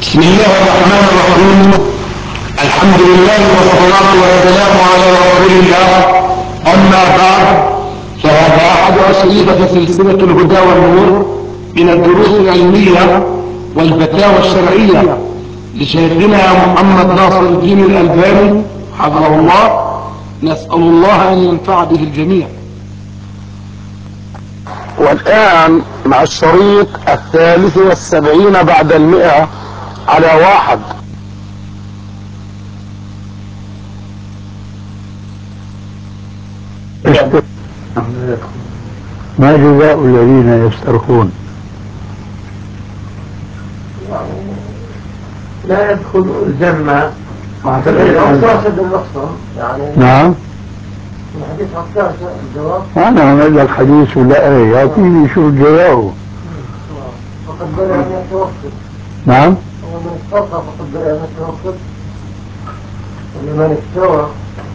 بسم الله الرحمن الرحيم. الحمد لله والصلاة والسلام على رسول الله. أما بعد، فهذا أحد أسئلة سلسلة الهدى والنور من الدروس العلمية والفتاوى الشرعية لشيخنا محمد ناصر الدين الألباني حفظه الله. نسأل الله أن ينفع به الجميع. والآن مع الشريط 73 بعد 100 على 1. ما جزاء الذين يسترخون؟ لا يدخل الجنة مع يعني نعم. الحديث عكاش الجواب. أنا أعمل لك حديث ولا إيه؟ يعطيني شو الجواب. فقد بلغ أن يتوكل. نعم. ومن استرخى فقد بلغ أن يتوكل. ولمن استوى.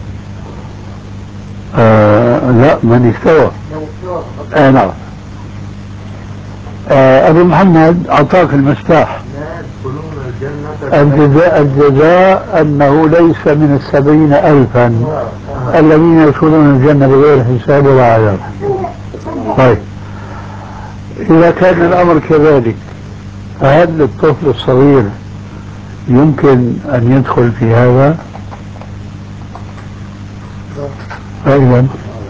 لا، من استوى. نعم. أبو محمد أعطاك المفتاح. لا يدخلون الجنة. الجزاء أنه ليس من 70,000 الذين يدخلون الجنة بغير حساب ولا عذاب. طيب، إذا كان الأمر كذلك، فهل الطفل الصغير يمكن أن يدخل في هذا؟ فإذا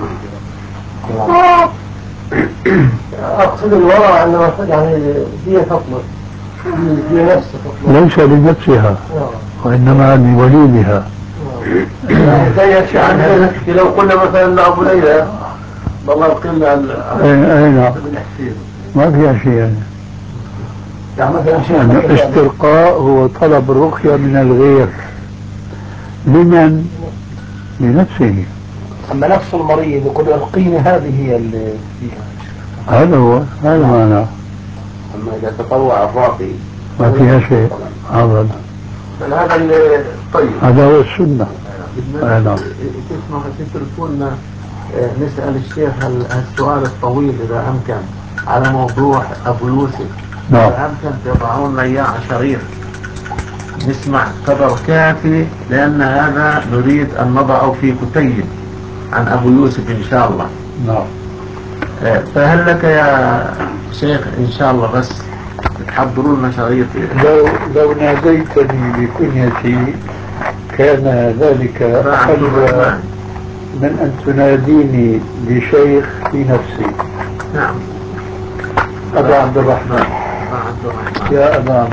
أقصد الورع أنه يعني هي تطلب هي نفسها تطلب. ليس لنفسها وإنما لوليدها. يحكي عنها. لو قلنا مثلا لأبو ليلى والله قلنا أي نعم، ما فيها شيء يعني الاسترقاء هو طلب الرقية من الغير. لمن؟ لنفسه. أما نفس المريض يقول ارقيني، هذه هي اللي فيها. هذا هو، هذا معناه. أما إذا تطوع الراقي ما فيها شيء أبدا. هذا اللي طيب، هذا هو السنة. نعم. تسمح تلفوننا نسأل الشيخ السؤال الطويل إذا أمكن على موضوع أبو يوسف. نعم. إذا أمكن تضعون لنا إياه على شريط نسمع قدر كافي، لأن هذا نريد أن نضعه في كتيب عن أبو يوسف إن شاء الله. نعم. فهل لك يا شيخ إن شاء الله بس تحضروا لنا شريط؟ لو ناديتني بكنيتي كان ذلك أقل من أن تناديني بشيخ في نفسي. نعم. أبا عبد الرحمن. يا أبا،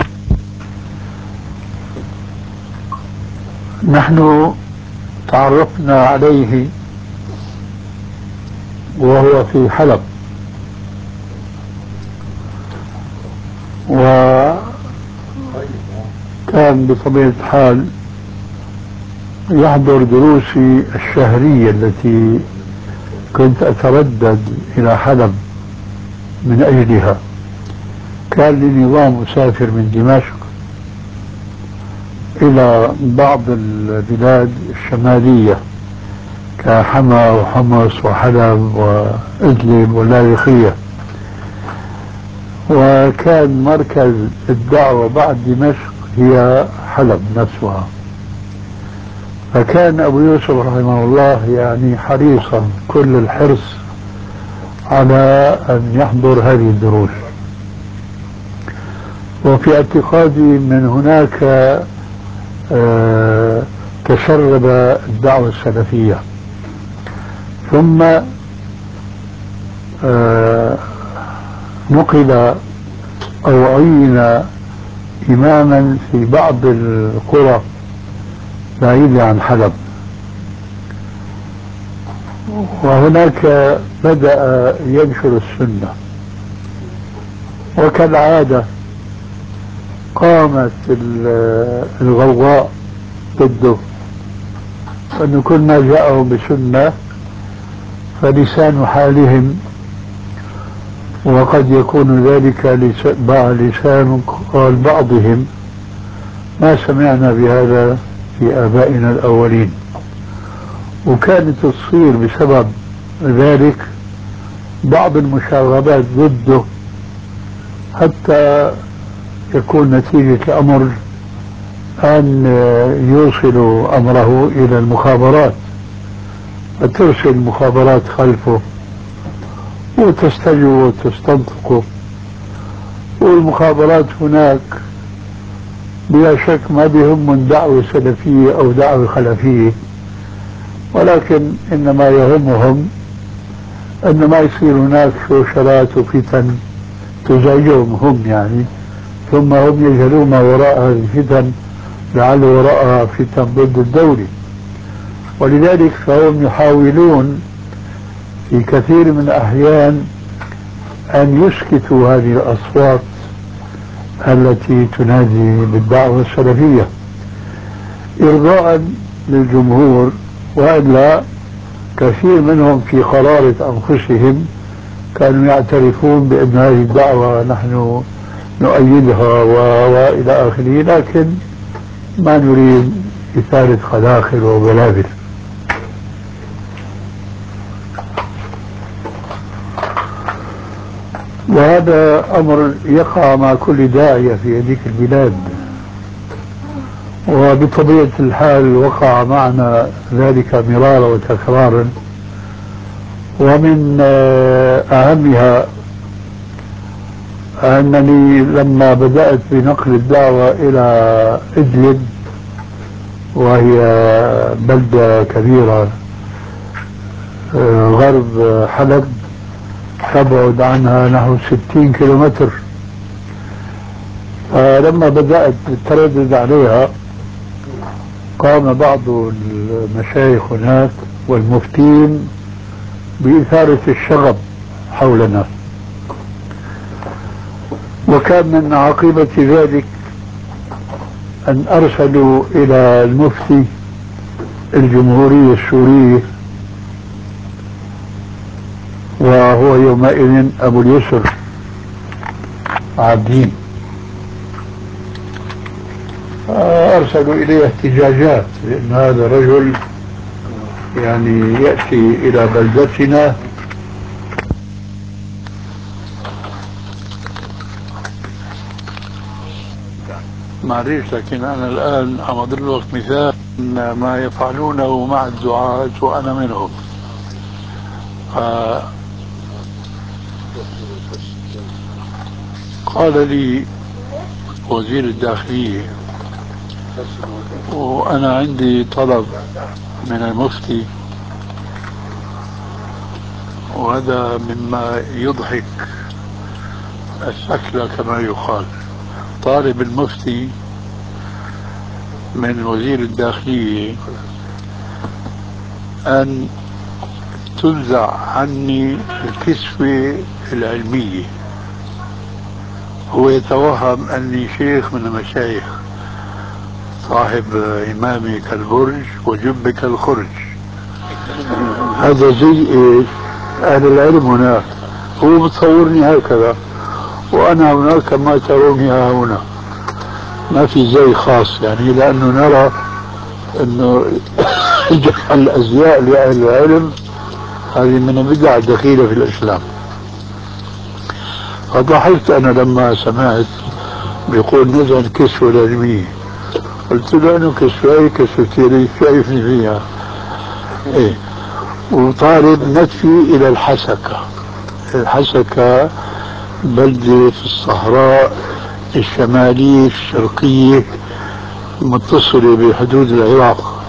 نحن تعرفنا عليه وهو في حلب، وكان بطبيعة الحال يحضر دروسي الشهرية التي كنت أتردد إلى حلب من أجلها. كان لي نظام أسافر من دمشق إلى بعض البلاد الشمالية كحما وحمص وحلب وإدلب واللاذقية، وكان مركز الدعوة بعد دمشق هي حلب نفسها. فكان أبو يوسف رحمه الله يعني حريصا كل الحرص على أن يحضر هذه الدروس، وفي اعتقادي من هناك تسرب الدعوة السلفية. ثم نقل أو عين إماما في بعض القرى بعيدة عن حلب، وهناك بدأ ينشر السنة. وكالعادة قامت الغوغاء ضده، أن كل ما جاءوا بسنة فلسان حالهم، وقد يكون ذلك لسان قال بعضهم ما سمعنا بهذا في آبائنا الأولين. وكانت تصير بسبب ذلك بعض المشاغبات ضده، حتى يكون نتيجة الأمر أن يوصلوا أمره إلى المخابرات، فترسل المخابرات خلفه وتستجوب وتستنطقه. والمخابرات هناك بلا شك ما بهم دعوة سلفية أو دعوة خلفية، ولكن إنما يهمهم أن ما يصير هناك شوشرات وفتن تزعجهم هم يعني، ثم هم يجهلون ما وراء هذه الفتن لعل وراءها فتن ضد الدولة. ولذلك فهم يحاولون في كثير من الأحيان أن يسكتوا هذه الأصوات التي تنادي بالدعوة السلفية إرضاء للجمهور، وإلا كثير منهم في قرارة أنفسهم كانوا يعترفون بأن هذه الدعوة نحن نؤيدها وإلى آخره، لكن ما نريد إثارة خلاخل وبلابل. وهذا أمر يقع مع كل داعية في هذيك البلاد، وبطبيعة الحال وقع معنا ذلك مرارا وتكرارا. ومن أهمها أنني لما بدأت بنقل الدعوة إلى إدلب، وهي بلدة كبيرة غرب حلب تبعد عنها نحو 60 كيلومتر، لما بدأت التردد عليها قام بعض المشايخ هناك والمفتين بإثارة الشغب حولنا، وكان من عاقبة ذلك أن أرسلوا إلى المفتي الجمهورية السورية، وهو يومئذ أبو اليسر عابدين، أرسلوا إليه احتجاجات لأن هذا الرجل يعني يأتي إلى بلدتنا معليش، لكن أنا الآن عم أضرب لك مثال ما يفعلونه مع الدعاة وأنا منهم. قال لي وزير الداخلية وأنا عندي طلب من المفتي، وهذا مما يضحك الشكل كما يقال. طالب المفتي من وزير الداخلية أن تنزع عني الكسوة العلمية. هو يتوهم أني شيخ من المشايخ، صاحب إمامي كالبرج وجب كالخرج. هذا زي إيش؟ أهل العلم هناك، هو بتصورني هكذا وأنا هناك كما تروني هنا، ما في زي خاص يعني، لأنه نرى أنه جعل الأزياء لأهل العلم هذه من البدع الدخيلة في الإسلام. فضحكت أنا لما سمعت بيقول نزع الكسوة العلمية، قلت له أنه كسوة كسوتين شايفني فيها إيه. وطالب نتفي إلى الحسكة. الحسكة بلدة في الصحراء الشمالية الشرقية متصلة بحدود العراق،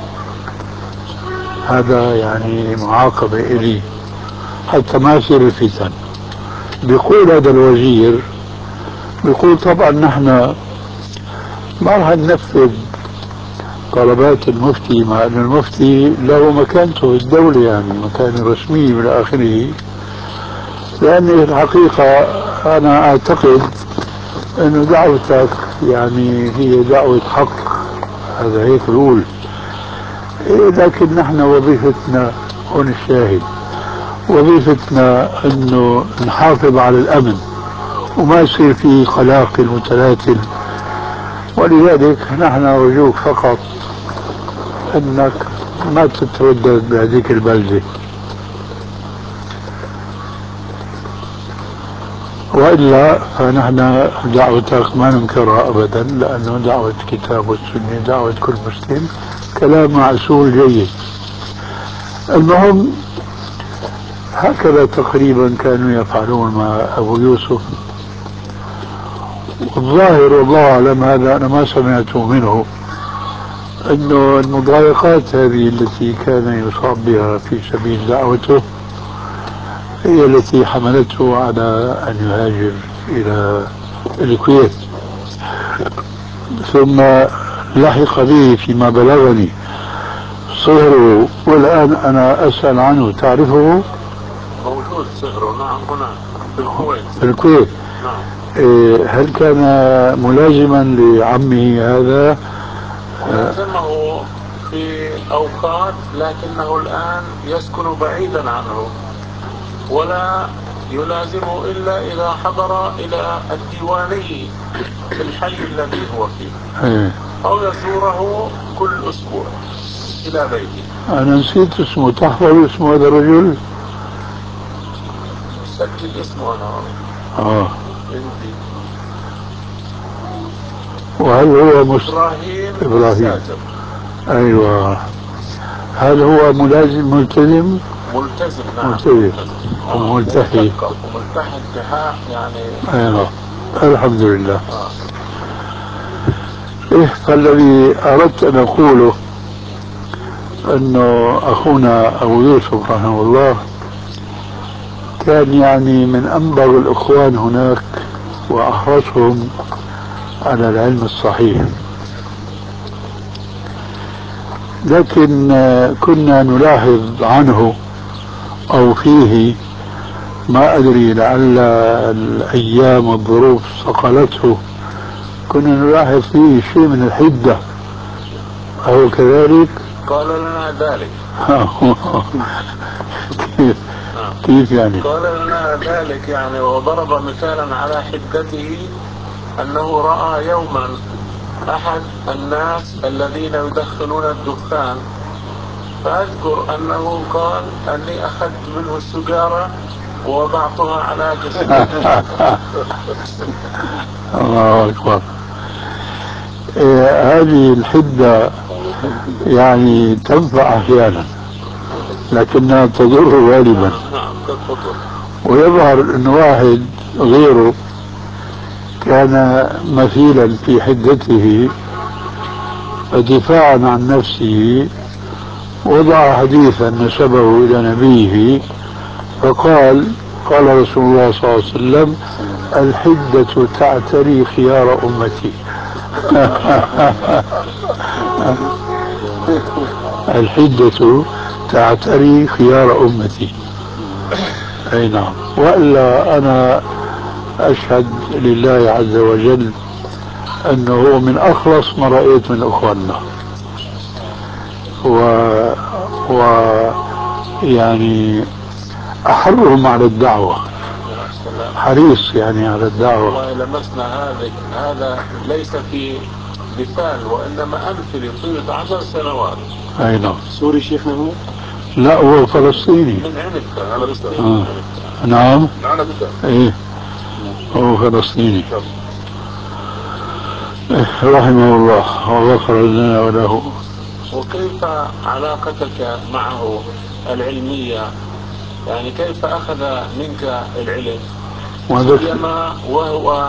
هذا يعني معاقبة إلي حتى ما يصير الفتن. بيقول هذا الوزير، بيقول طبعا نحن ما راح ننفذ طلبات المفتي، مع أن المفتي له مكانته الدولة يعني مكان رسمي من آخره، لأن الحقيقة أنا أعتقد أن دعوتك يعني هي دعوة حق، هذا هيك بقول. لكن نحن وظيفتنا هون الشاهد، وظيفتنا أنه نحافظ على الأمن وما يصير في قلاقل متلاتل، ولذلك نحن أرجوك فقط أنك ما تتردد بهذيك البلدة. وإلا فنحن دعوتك ما ننكرها أبدا، لأنه دعوة كتاب والسنة دعوة كل مسلم، كلام معسول جيد. المهم هكذا تقريبا كانوا يفعلون مع أبو يوسف. والظاهر والله أعلم، هذا أنا ما سمعته منه، أنه المضايقات هذه التي كان يصاب بها في سبيل دعوته هي التي حملته على أن يهاجر إلى الكويت. ثم لحق به فيما بلغني صهره، والآن أنا أسأل عنه. تعرفه؟ موجود صهره، نعم، هنا في الكويت. في الكويت، نعم. هل كان ملازما لعمه هذا؟ لازمه في أوقات، لكنه الآن يسكن بعيدا عنه، ولا يلازمه إلا إذا حضر إلى الديواني في الحي الذي هو فيه، أو يزوره كل أسبوع إلى بيته. أنا نسيت اسمه، تحفظ اسم هذا الرجل؟ سجل اسمه أنا عندي. وهل هو إبراهيم. أيوة. هل هو ملتزم؟ نعم. ملتزم وملتحي. وملتحي انتهاء يعني. أيوة. الحمد لله. فالذي أردت أن أقوله أنه أخونا أبو يوسف رحمه الله كان يعني من أنبغ الإخوان هناك وأحرصهم على العلم الصحيح، لكن كنا نلاحظ عنه أو فيه، ما أدري لعل الأيام والظروف صقلته، كنا نلاحظ فيه شيء من الحدة، أو كذلك؟ قال لنا ذلك. كيف يعني؟ قال لنا ذلك يعني، وضرب مثالا على حدته أنه رأى يوما أحد الناس الذين يدخنون الدخان، فأذكر أنه قال أني أخذت منه السجارة ووضعتها على جسدي. الله أكبر. هذه الحدة يعني تنفع أحيانا لكنها تضر غالبا. ويظهر أن واحد غيره كان مثيلا في حدته، فدفاعا عن نفسه وضع حديثا نسبه إلى نبيه فقال: قال رسول الله صلى الله عليه وسلم: الحدة تعتري خيار أمتي. الحدة تعتري خيار أمتي. أي نعم. وإلا أنا أشهد لله عز وجل أنه هو من أخلص ما رأيت من أخواننا، يعني أحرهم على الدعوة، حريص يعني على الدعوة. والله لمسنا هذا ليس في مثال، وإنما أمثلة طيلة 10 سنوات. أي نعم. سوري شيخنا هو؟ لا، هو فلسطيني. من عنبة. نعم. ايه، هو فلسطيني. رحمه الله وغفر لنا وله. وكيف علاقتك معه العلمية؟ يعني كيف أخذ منك العلم؟ سيما وهو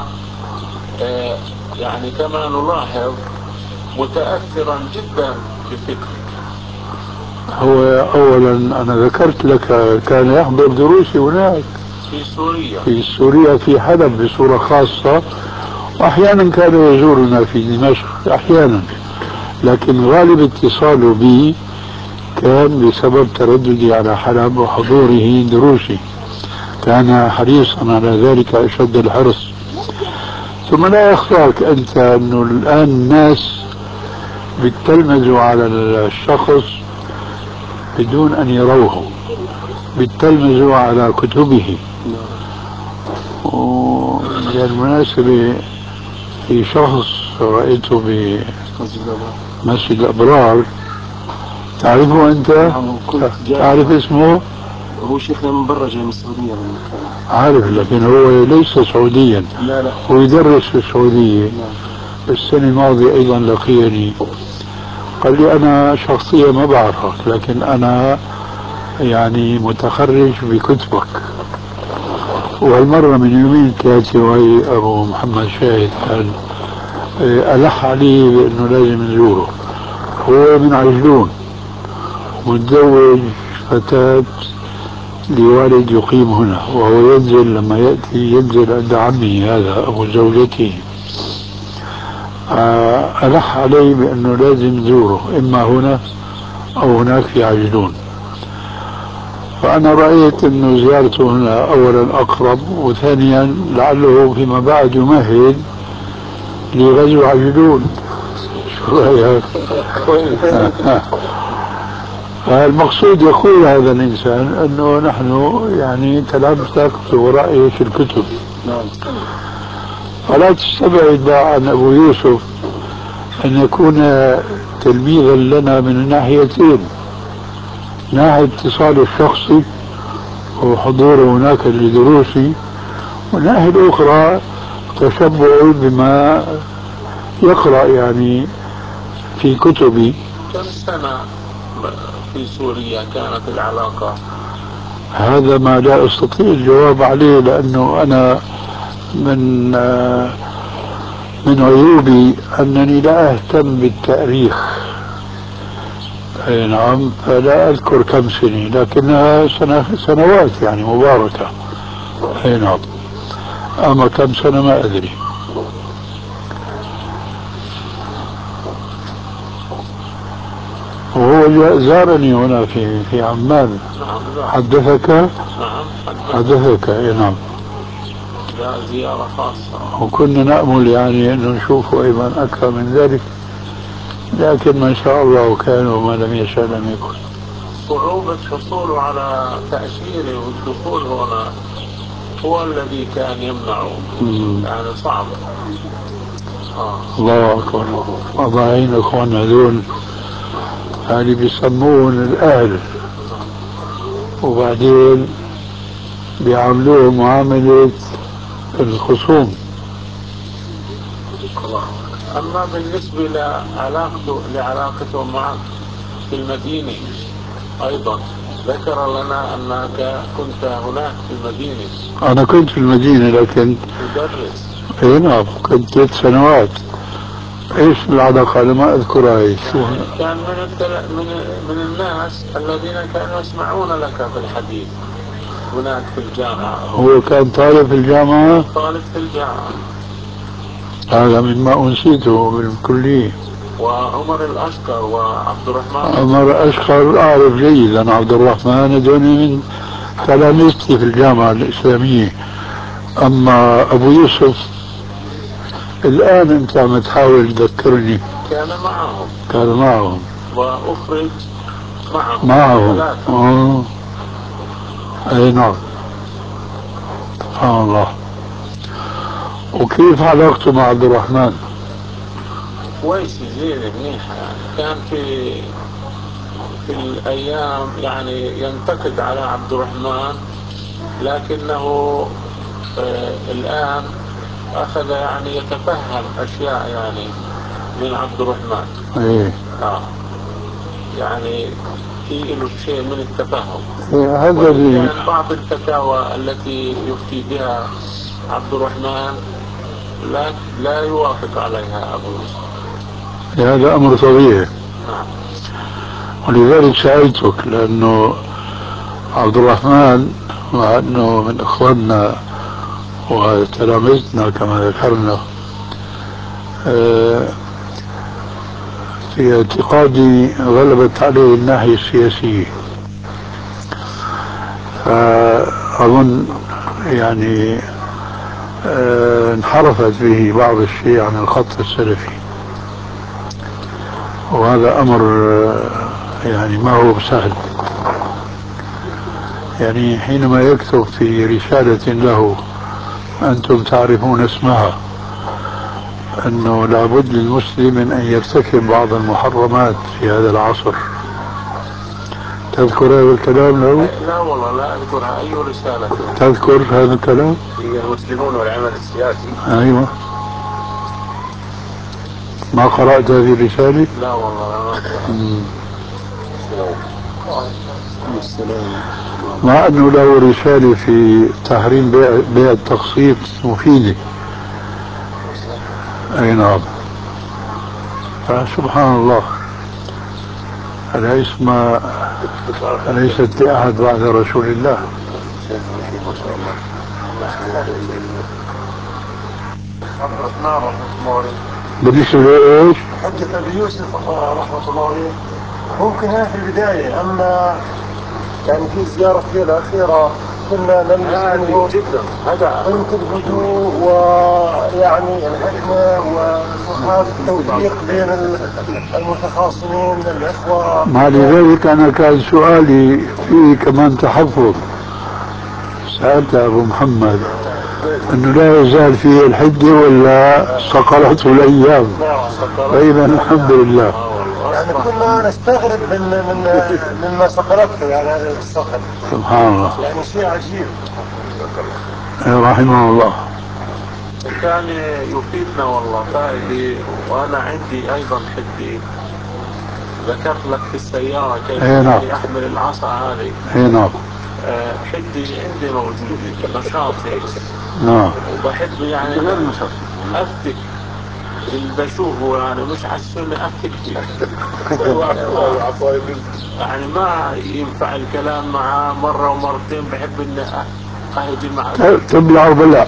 يعني كما نلاحظ متأثرا جدا بفكرك. هو أولا أنا ذكرت لك كان يحضر دروسي هناك في سوريا في حلب بصورة خاصة، وأحيانا كان يزورنا في دمشق أحيانا، لكن غالب اتصاله بي كان بسبب ترددي على حلب وحضوره دروسي، كان حريصا على ذلك أشد الحرص. ثم لا يخفاك أنت أنه الآن الناس بيتلمذوا على الشخص بدون أن يروه، بيتلمذوا على كتبه. وبالمناسبة في شخص رأيته بمسجد الأبرار، تعرفه أنت؟ تعرف اسمه؟ هو شيخنا من برا جاي من السعودية. عارف، لكن هو ليس سعوديا. لا هو يدرس في السعودية. السنة الماضية أيضا لقيني قال لي أنا شخصيا ما بعرفك، لكن أنا يعني متخرج بكتبك. وهالمرة من يومين ثلاثة وهي أبو محمد شاهد كان ألح علي بأنه لازم نزوره. هو من عجلون، متزوج فتاة لوالد يقيم هنا، وهو ينزل لما يأتي ينزل عند عمي هذا أبو زوجته. ألح علي بأنه لازم نزوره إما هنا أو هناك في عجلون. فأنا رأيت أنه زيارته هنا أولا أقرب، وثانيا لعله فيما بعد يمهد لغزو عجلون. شو رأيك؟ المقصود يقول هذا الإنسان أنه نحن يعني تلامسك ورأيه في الكتب. فلا تستبعد بقى عن أبو يوسف أن يكون تلميذا لنا من الناحيتين، ناحية اتصال الشخصي وحضوره هناك لدروسي، والناحية الأخرى تشبعه بما يقرأ يعني في كتبي. كم سنة في سوريا كانت العلاقة؟ هذا ما لا أستطيع الجواب عليه، لأنه أنا من عيوبي أنني لا أهتم بالتاريخ. أي نعم، فلا أذكر كم سنة، لكنها سنوات يعني مباركة. أي نعم، أما كم سنة ما أدري. وهو زارني هنا في عمان. حدثك؟ نعم حدثك. أي نعم. لا، زيارة خاصة. وكنا نأمل يعني أنه نشوفه أيضا أكثر من ذلك، لكن ما شاء الله كان وما لم يشاء لم يكن. صعوبة حصوله على تأشيرة والدخول هنا هو الذي كان يمنعه. يعني صعب. الله أكبر. الله يعين أخواننا هذول، يعني بيسمون الأهل وبعدين بيعاملوه معاملة الخصوم. أما بالنسبة لعلاقته معك في المدينة أيضا، ذكر لنا أنك كنت هناك في المدينة. أنا كنت في المدينة لكن تدرس. إيه نعم، كنت 3 سنوات. إيش العلاقة؟ أنا ما أذكرها. إيش كان من الناس الذين كانوا يسمعون لك في الحديث هناك في الجامعة. هو كان طالب في الجامعة؟ طالب في الجامعة. هذا مما أنسيته بالكلية. وعمر الأشقر وعبد الرحمن. عمر الأشقر أعرف جيدا. عبد الرحمن هذول من تلاميذتي في الجامعة الإسلامية. أما أبو يوسف الآن أنت عم تحاول تذكرني. كان معهم وأخرج معهم. أي نعم. سبحان الله. وكيف علاقته مع عبد الرحمن؟ كويسة زين منيحة. يعني كان في الأيام يعني ينتقد على عبد الرحمن، لكنه الآن أخذ يعني يتفهم أشياء يعني من عبد الرحمن. يعني في له شيء من التفهم. هذا اللي كان بعض الفتاوى التي يفتي بها عبد الرحمن لا يوافق عليها أبو يوسف. هذا أمر طبيعي. ولذلك سألتك، لأنه عبد الرحمن مع أنه من إخواننا وتلامذتنا كما ذكرنا، في اعتقادي غلبت عليه الناحية السياسية، فأظن يعني انحرفت به بعض الشيء عن الخط السلفي، وهذا أمر يعني ما هو سهل. يعني حينما يكتب في رسالة له أنتم تعرفون اسمها أنه لابد للمسلم من أن يرتكب بعض المحرمات في هذا العصر، تذكر هذا الكلام له؟ لا والله لا أذكرها. أي رسالة؟ تذكر هذا الكلام؟ هي المسلمون والعمل السياسي. أيوة. ما قرأت هذه الرسالة؟ لا والله ما قرأت. مع أنه له رسالة في تحريم بيع التقسيط مفيدة. أي نعم. سبحان الله، ليست لأحد بعد رسول الله. بالنسبة لإيش؟ حجة أبي يوسف رحمة الله عليه ممكن هنا في البداية، أما يعني في الزيارة الأخيرة كنا نلمس منه جدا قيمة الهدوء ويعني الحكمة وسرعات التوفيق بين المتخاصمين الإخوة. مع لذلك أنا كان سؤالي فيه كمان تحفظ. سألت أبو محمد أنه لا يزال فيه الحجة ولا صقلته الأيام؟ فإذا الحمد لله. يعني كنا نستغرب مما صقلته يعني هذا الصقل. سبحان الله، يعني شيء عجيب. رحمه الله. كان يفيدنا والله فائدة. وأنا عندي أيضا حدي ذكرت لك في السيارة كيف أحمل العصا هذه. نعم. حدي عندي موجودة نشاط هيك. نعم. وبحب يعني أفتك اللي بشوفه يعني مش على السنة أفتك فيه. يعني ما ينفع الكلام معاه مرة ومرتين، بحب إني أهجم معه تبلع وبلع.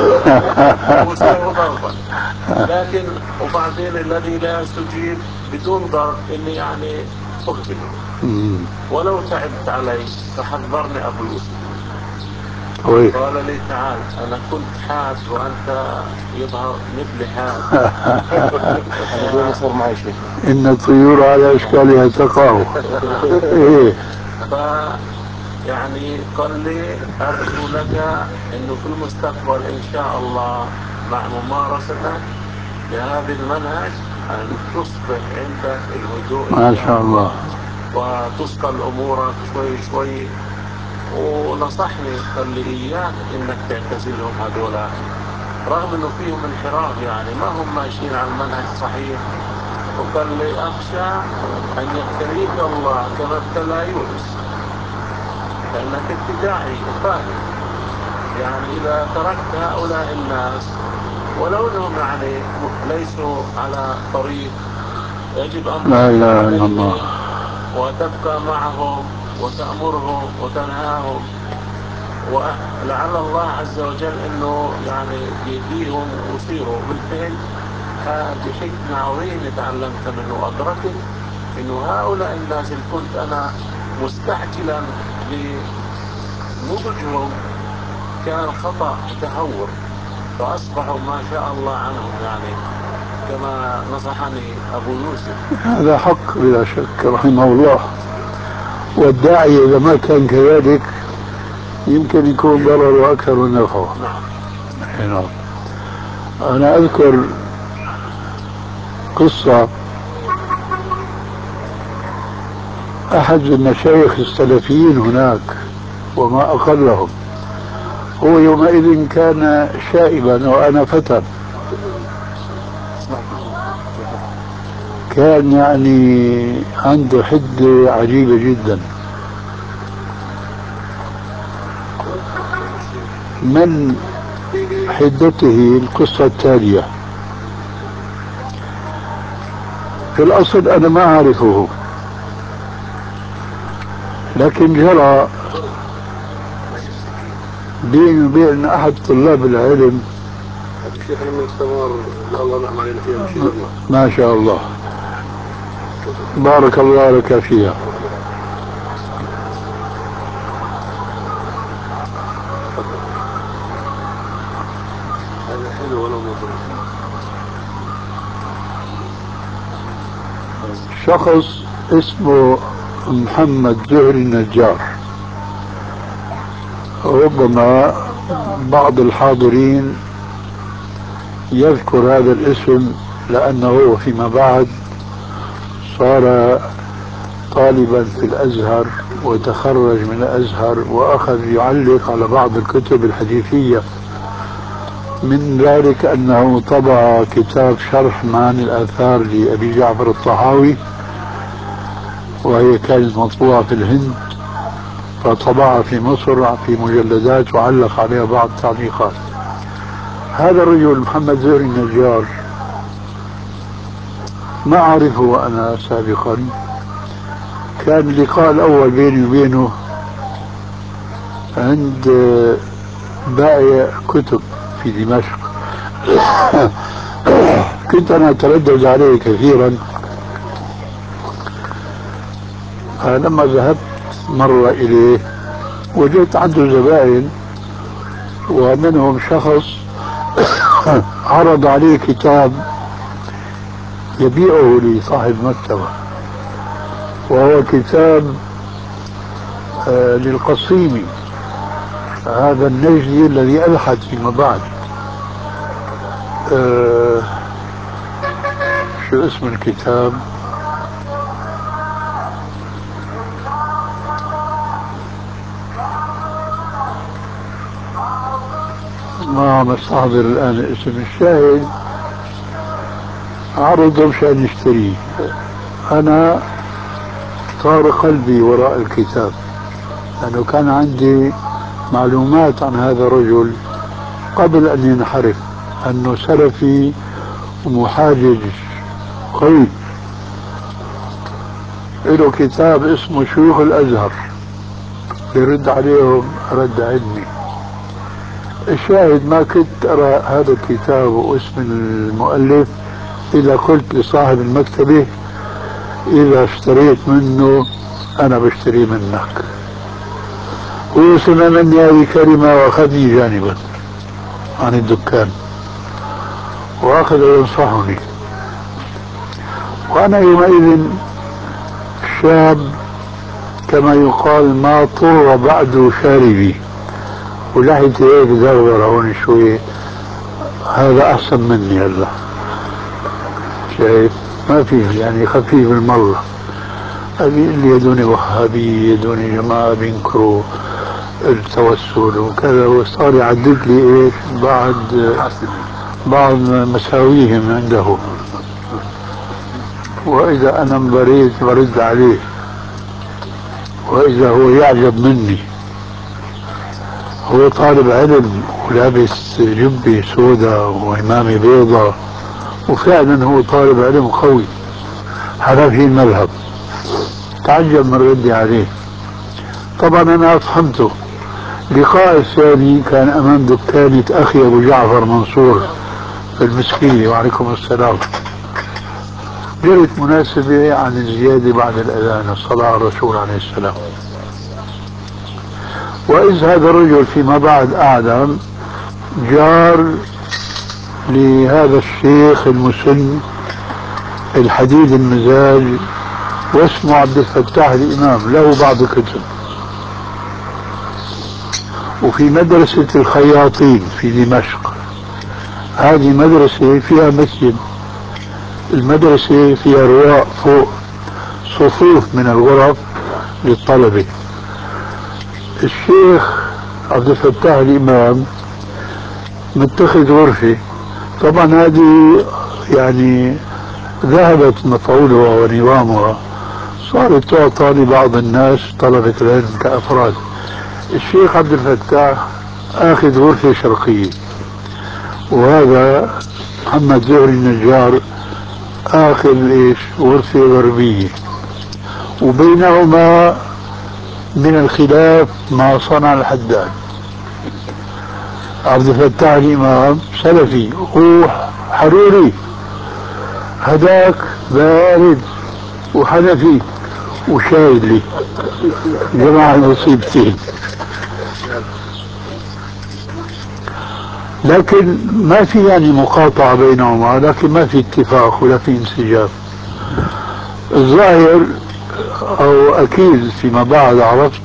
ضربا. لكن وبعدين الذي لا يستجيب بدون ضرب إني يعني أقتله. ولو تعبت علي فحذرني أبو يوسف. قال لي تعال، أنا كنت حاد وأنت يظهر مثلي حاد. أنا صار معي شيء. إن الطيور على أشكالها تقع. إيه. يعني قال لي أرجو لك إنه في المستقبل إن شاء الله مع ممارستك لهذا المنهج أن تصبح عندك الهدوء ما شاء الله، وتسقل أمورك شوي شوي. ونصحني قال لي إياك إنك تعتزلهم هذولا، رغم إنه فيهم انحراف يعني ما هم ماشيين على المنهج الصحيح. وقال لي أخشى أن يبتليك الله كما ابتلى يونس، لأنك ابتداعي فاهم. يعني إذا تركت هؤلاء الناس ولو أنهم يعني ليسوا على طريق يجب أن لا إله إلا الله، وتبقى معهم وتأمرهم وتنهاهم، ولعل الله عز وجل أنه يعني يهديهم ويصيروا بالفعل. هذه حكمة عظيمة تعلمت منه وأدركت أنه هؤلاء الناس اللي كنت أنا مستعجلا لنضجهم كان خطأ وتهور، فأصبحوا ما شاء الله عنهم يعني كما نصحني أبو يوسف. هذا حق بلا شك رحمه الله. والداعي إذا ما كان كذلك يمكن يكون ضرره أكثر من نفعه. نعم. أنا أذكر قصة أحد المشايخ السلفيين هناك وما أقلهم. هو يومئذ كان شائبا وأنا فتى، كان يعني عنده حدة عجيبة جدا. من حدته القصة التالية. في الأصل أنا ما أعرفه، لكن جرى بيني وبين أحد طلاب العلم ما شاء الله بارك الله لك فيها. شخص اسمه محمد زهري النجار، ربما بعض الحاضرين يذكر هذا الاسم لأنه فيما بعد صار طالبا في الأزهر وتخرج من الأزهر وأخذ يعلق على بعض الكتب الحديثية. من ذلك أنه طبع كتاب شرح معاني الآثار لأبي جعفر الطحاوي، وهي كانت مطبوعة في الهند، فطبعها في مصر في مجلدات وعلق عليها بعض التعليقات. هذا الرجل محمد زهري النجار ما أعرفه أنا سابقا، كان اللقاء الأول بيني وبينه عند بائع كتب في دمشق. كنت أنا أتردد عليه كثيرا، فلما ذهبت مرة إليه وجدت عنده زبائن، ومنهم شخص عرض عليه كتاب يبيعه لصاحب المكتبة، وهو كتاب للقصيمي، هذا النجدي الذي ألحد فيما بعد. شو اسم الكتاب؟ ما مستحضر الآن اسم. الشاهد عرضه مشان يشتريه. أنا طار قلبي وراء الكتاب، لأنه كان عندي معلومات عن هذا الرجل قبل أن ينحرف، أنه سلفي ومحاجج قوي. له كتاب اسمه شيوخ الأزهر بيرد عليهم رد علمي. الشاهد ما كنت أرى هذا الكتاب واسم المؤلف إذا قلت لصاحب المكتبة إذا اشتريت منه أنا بشتري منك. هو سمع مني هذه كلمة وأخذني جانبا عن الدكان وأخذ ينصحني، وأنا يومئذ شاب كما يقال ما طر بعد شاربي، ولحيتي هيك زغبر هون شوية، هذا أحسن مني هلا. شايف ما في يعني خفيف المرة. اللي يدوني وهابي يدوني جماعة بينكروا التوسل وكذا، وصار يعدد لي ايش بعض مساويهم عنده، واذا انا انبريت برد عليه، واذا هو يعجب مني. هو طالب علم ولابس جبة سوداء وإمامة بيضاء، وفعلا هو طالب علم قوي حنفي المذهب. تعجب من ردي عليه. طبعا أنا أفهمته. لقاء الثاني كان أمام دكانة أخي أبو جعفر منصور في المسكينة، وعليكم السلام. جرت مناسبة عن الزيادة بعد الأذان، الصلاة على الرسول عليه السلام. وإذ هذا الرجل فيما بعد أعلم جار لهذا الشيخ المسن الحديد المزاج، واسمه عبد الفتاح الإمام، له بعض الكتب. وفي مدرسة الخياطين في دمشق، هذه مدرسة فيها مسجد، المدرسة فيها رواق فوق، صفوف من الغرف للطلبة. الشيخ عبد الفتاح الإمام متخذ غرفة، طبعا هذه يعني ذهبت مفعولها ونظامها، صارت تعطى لبعض الناس طلبة العلم كأفراد. الشيخ عبد الفتاح آخذ غرفة شرقية، وهذا محمد زهري النجار آخذ إيش غرفة غربية، وبينهما من الخلاف ما صنع الحداد. عبد الفتاح الإمام سلفي وحروري، هداك بارد وحنفي وشاذلي، جماعة مصيبتين. لكن ما في يعني مقاطعة بينهما، لكن ما في اتفاق ولا في انسجام. الظاهر او اكيد فيما بعد عرفت،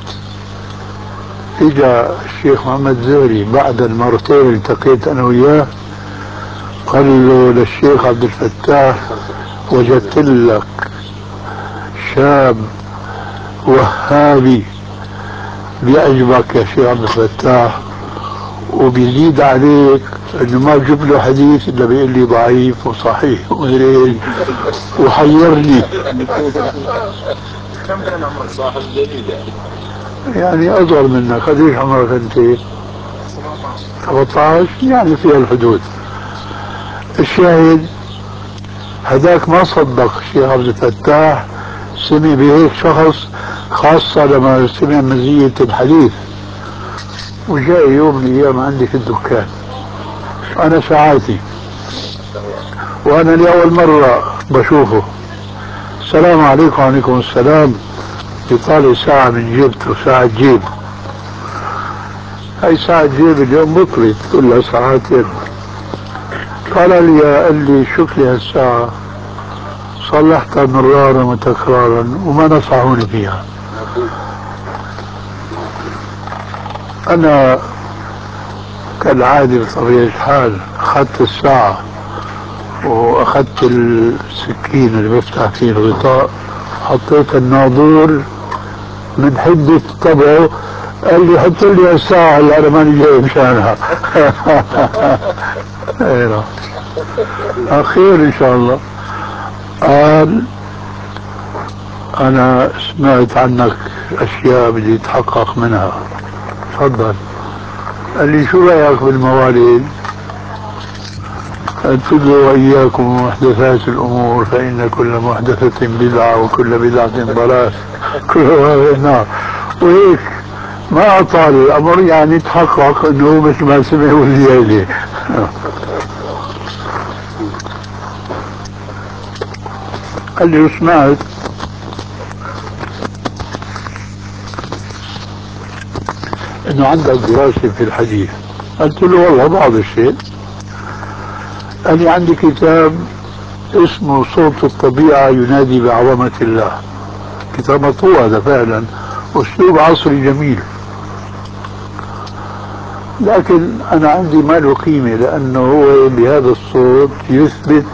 اجا الشيخ محمد زهري بعد المرتين اللي التقيت انا وياه، قال له للشيخ عبد الفتاح وجدت لك شاب وهابي بيعجبك يا شيخ عبد الفتاح، وبيزيد عليك انه ما بجيب له حديث الا بيقول لي ضعيف وصحيح ومدري وحيرني. كم كان عمرك صاحب جديد يعني اصغر منك. قديش عمرك انت؟ 17 يعني في الحدود. الشاهد هذاك ما صدق الشيخ عبد الفتاح، سمع بهيك شخص، خاصة لما سمع مزية الحديث، وجاء يوم من الايام عندي في الدكان، انا ساعاتي وانا لاول مرة بشوفه، السلام عليكم. وعليكم السلام. يطالع ساعة من جيبته، ساعة جيب. هاي ساعة جيب اليوم بطلت كلها ساعات يد. قال لي شوف لي هالساعة، صلحتها مرارا وتكرارا وما نصحوني فيها. انا كالعادة بطبيعة الحال اخذت الساعة واخذت السكين اللي بفتح فيه الغطاء، حطيت الناظور من حدة طبعه. قال لي حط لي الساعة اللي انا ماني جاي مشانها. خير ان شاء الله. قال انا سمعت عنك اشياء بدي اتحقق منها، تفضل. قال لي شو رايك بالموالد؟ قلت له واياكم ومحدثات الامور فان كل محدثة بدعة وكل بدعة ضلال كلها نار. وهيك ما اطال الامر، يعني تحقق انه مثل ما سمع وزياده. قال لي سمعت انه عندك دراسة في الحديث. قلت له والله بعض الشيء. قال لي عندي كتاب اسمه صوت الطبيعة ينادي بعظمة الله، كتاب مطبوع هذا فعلا، اسلوب عصري جميل، لكن انا عندي ما له قيمة، لانه هو بهذا الصوت يثبت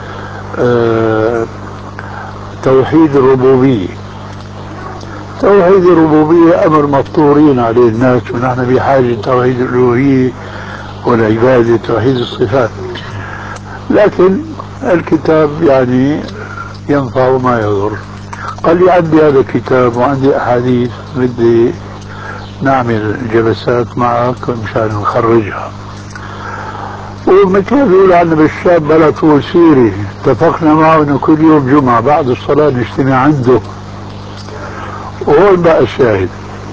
توحيد الربوبية. توحيد الربوبية امر مفطورين عليه الناس، ونحن بحاجة توحيد الالوهية والعبادة، توحيد الصفات. لكن الكتاب يعني ينفع وما يضر. قال لي عندي هذا الكتاب وعندي احاديث بدي نعمل جلسات معك مشان نخرجها. ومثل ما بيقول عنا بالشاب بلا طول سيري، اتفقنا معه انه كل يوم جمعة بعد الصلاة نجتمع عنده. وهون بقى الشاهد،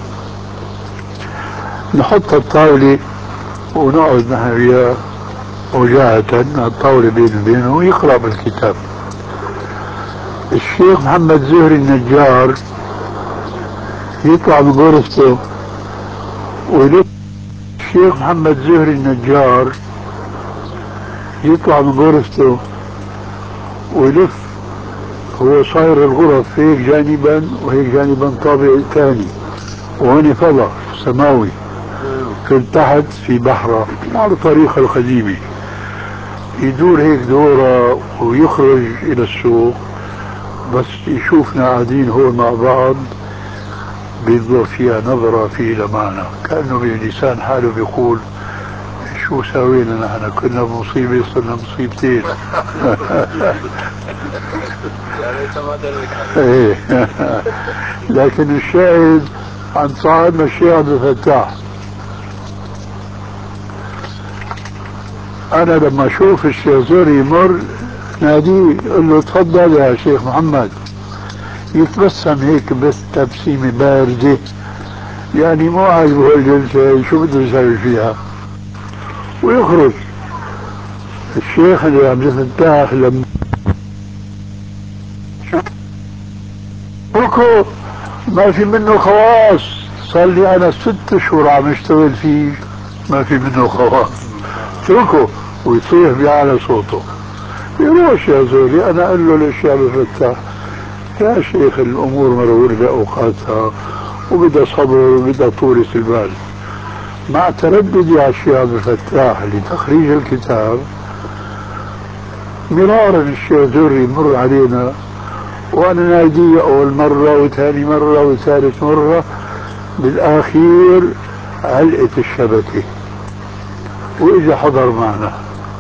نحط الطاولة ونقعد نحن وياه وجاهة، الطاولة بينه وبينه ويقرأ بالكتاب. الشيخ محمد زهري النجار يطلع من غرفته ويلف. الشيخ محمد زهري النجار يطلع من غرفته ويلف، هو صاير الغرف هيك جانبا وهيك جانبا طابق ثاني، وهون فضاء سماوي في تحت في بحرة على الطريقة القديمة. يدور هيك دورة ويخرج إلى السوق، بس يشوفنا قاعدين هون مع بعض بينظر فيها نظرة في لمعنى، كأنه بلسان حاله بيقول شو سوينا نحن، كنا بمصيبة صرنا مصيبتين. لكن الشاهد عن صاحبنا الشيخ عبد الفتاح، انا لما اشوف الشيخ زهري يمر ناديه قل له تفضل يا شيخ محمد، يتبسم هيك بس تبسيمه بارده، يعني مو عاجبه الجلسه، شو بده يسوي فيها ويخرج. الشيخ اللي عبد الفتاح لما اتركه ما في منه خواص، صار لي انا 6 اشهر عم اشتغل فيه ما في منه خواص، اتركه ويصيح بأعلى صوته. يروح يا زولي. انا اقول له للشيخ عبد الفتاح يا شيخ الامور مرور باوقاتها وبدها صبر وبدها طولة البال. مع ترددي على الشيخ عبد الفتاح لتخريج الكتاب مرارا الشيخ زهري يمر علينا وانا ناديه اول مرة وثاني مرة وثالث مرة، بالاخير علقت الشبكة واجا حضر معنا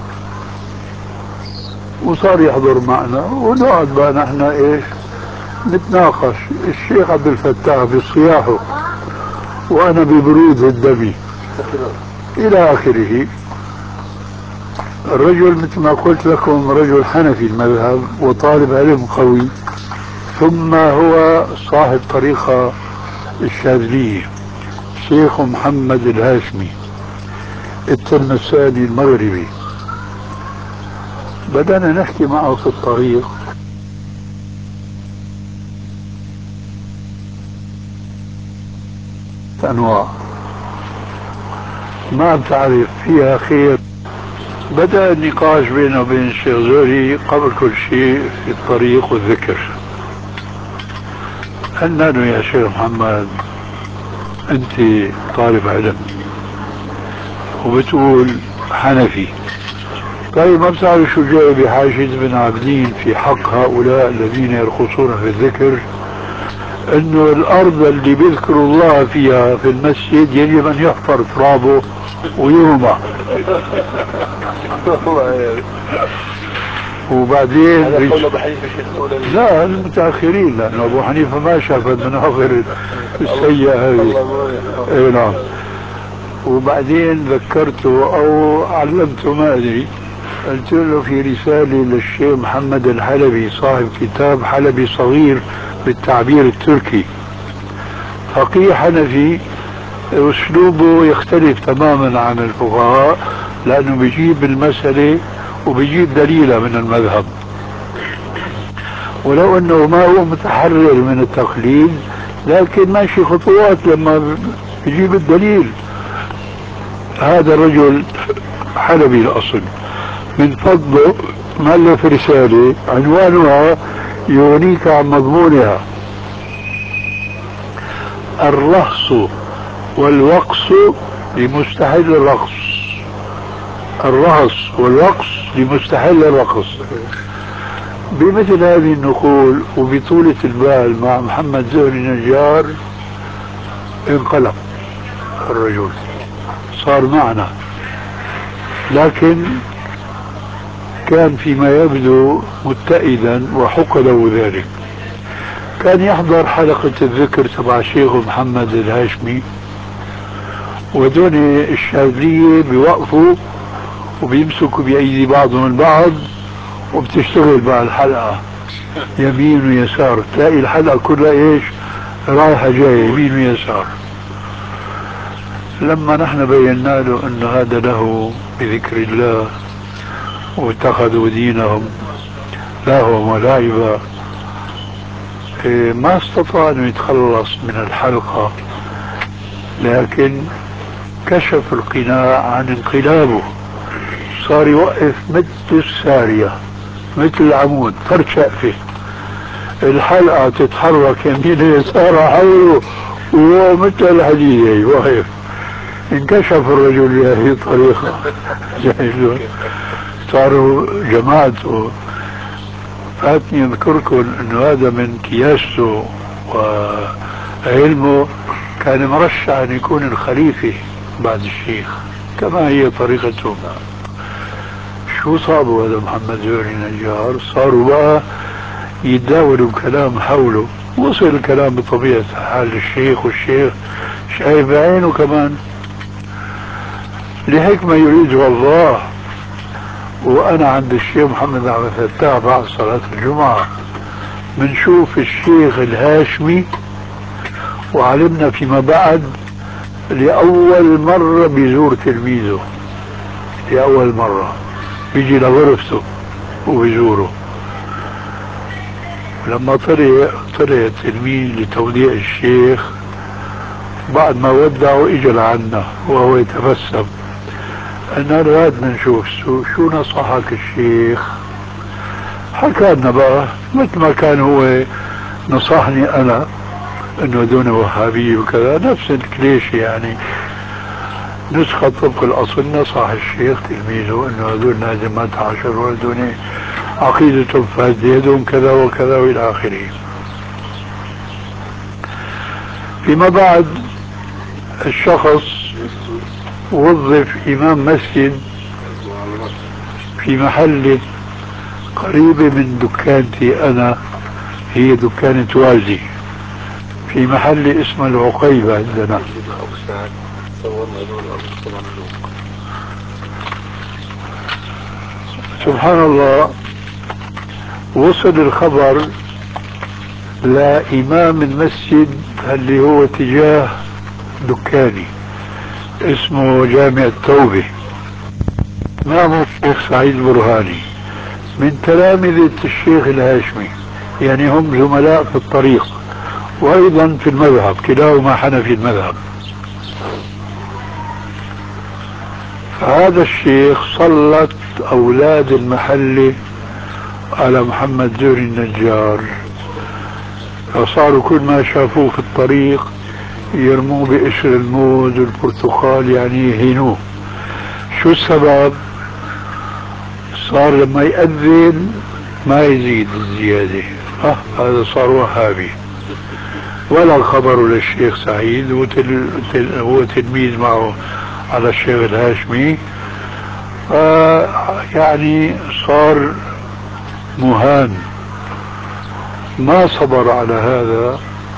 وصار يحضر معنا، ونقعد بقى نحن ايش نتناقش، الشيخ عبد الفتاح بصياحه وانا ببرود الدم الى اخره. الرجل مثل ما قلت لكم رجل حنفي المذهب وطالب علم قوي، ثم هو صاحب طريقة الشاذلية، شيخ محمد الهاشمي التلمساني المغربي. بدأنا نحكي معه في الطريق، أنواع ما بتعرف فيها خير. بدأ النقاش بينه وبين الشيخ زهري قبل كل شيء في الطريق والذكر. قلنا له يا شيخ محمد أنت طالب علم وبتقول حنفي، طيب ما بتعرف شو جاي بحاشية ابن عابدين في حق هؤلاء الذين يرخصون في الذكر، انه الارض اللي بيذكر الله فيها في المسجد يجب ان يحفر ترابه ويرمى. وبعدين هذا قول ابو حنيفه لا المتاخرين، لانه ابو حنيفه ما شاف المناظر السيئه هذه. اي نعم. وبعدين ذكرته او علمته ما ادري، قلت له في رساله للشيخ محمد الحلبي صاحب كتاب حلبي صغير بالتعبير التركي، فقيه حنفي، اسلوبه يختلف تماما عن الفقهاء لانه بيجيب المسألة وبيجيب دليلة من المذهب، ولو انه ما هو متحرر من التقليد لكن ماشي خطوات لما بيجيب الدليل. هذا الرجل حلبي الاصل، من فضله مؤلف رسالة عنوانها يغنيك عن مضمونها: الرقص والوقص لمستحيل الرقص. الرقص والوقص لمستحيل الرقص. بمثل هذه النقول وبطولة البال مع محمد زهري نجار انقلب الرجل، صار معنا، لكن كان فيما يبدو متئدا وحق له ذلك. كان يحضر حلقة الذكر تبع الشيخ محمد الهاشمي، ودون الشاذلية بيوقفوا وبيمسكوا بأيدي بعضهم البعض وبتشتغل بقى الحلقة يمين ويسار، تلاقي الحلقة كلها ايش رايحة جاية يمين ويسار. لما نحن بينا له أن هذا له بذكر الله واتخذوا دينهم لهوا ولعبا، ما استطاع أن يتخلص من الحلقة، لكن كشف القناع عن انقلابه، صار يوقف مثل السارية مثل العمود فرد شقفة، الحلقة تتحرك يمين يسار حوله وهو مثل الحديد واقف. انكشف الرجل بهذه الطريقة صاروا جماعته. فاتني اذكركم انه هذا من كياسته وعلمه كان مرشح ان يكون الخليفة بعد الشيخ كما هي طريقته. شو صابوا هذا محمد زهري نجار؟ صاروا بقى يتداولوا كلام حوله، وصل الكلام بطبيعة حال الشيخ، والشيخ شايف بعينه كمان لحكمة يريدها الله. وأنا عند الشيخ محمد عبد الفتاح بعد صلاة الجمعة بنشوف الشيخ الهاشمي، وعلمنا فيما بعد لأول مرة بيزور تلميذه، لأول مرة بيجي لغرفته وبيزوره. لما طلع التلميذ لتوديع الشيخ بعد ما ودعه اجى لعنا وهو يتبسم، قلنا له هاد بنشوف شو نصحك الشيخ؟ حكى لنا بقى مثل ما كان هو نصحني انا انه دون وهابية وكذا، نفس الكليشة يعني، نسخة طبق الاصل. نصح الشيخ تلميذه انه هذول لازم ما تعاشروا دون عقيدتهم فاسدة كذا وكذا وإلى آخره. فيما بعد الشخص وظف إمام مسجد في محل قريبة من دكانتي أنا، هي دكانة والدي، في محل اسمه العقيبة عندنا. سبحان الله، وصل الخبر لإمام المسجد اللي هو تجاه دكاني، اسمه جامع التوبة، إمامه الشيخ سعيد برهاني، من تلامذة الشيخ الهاشمي، يعني هم زملاء في الطريق وأيضا في المذهب، كلاهما حنفي المذهب. فهذا الشيخ سلط أولاد المحلة على محمد زهري النجار، فصاروا كل ما شافوه في الطريق يرموه بقشر الموز والبرتقال، يعني يهينوه. شو السبب؟ صار لما يأذن ما يزيد الزيادة، هذا صار وهابي. ولا الخبر للشيخ سعيد، هو تلميذ معه على الشيخ الهاشمي، يعني صار مهان. ما صبر على هذا،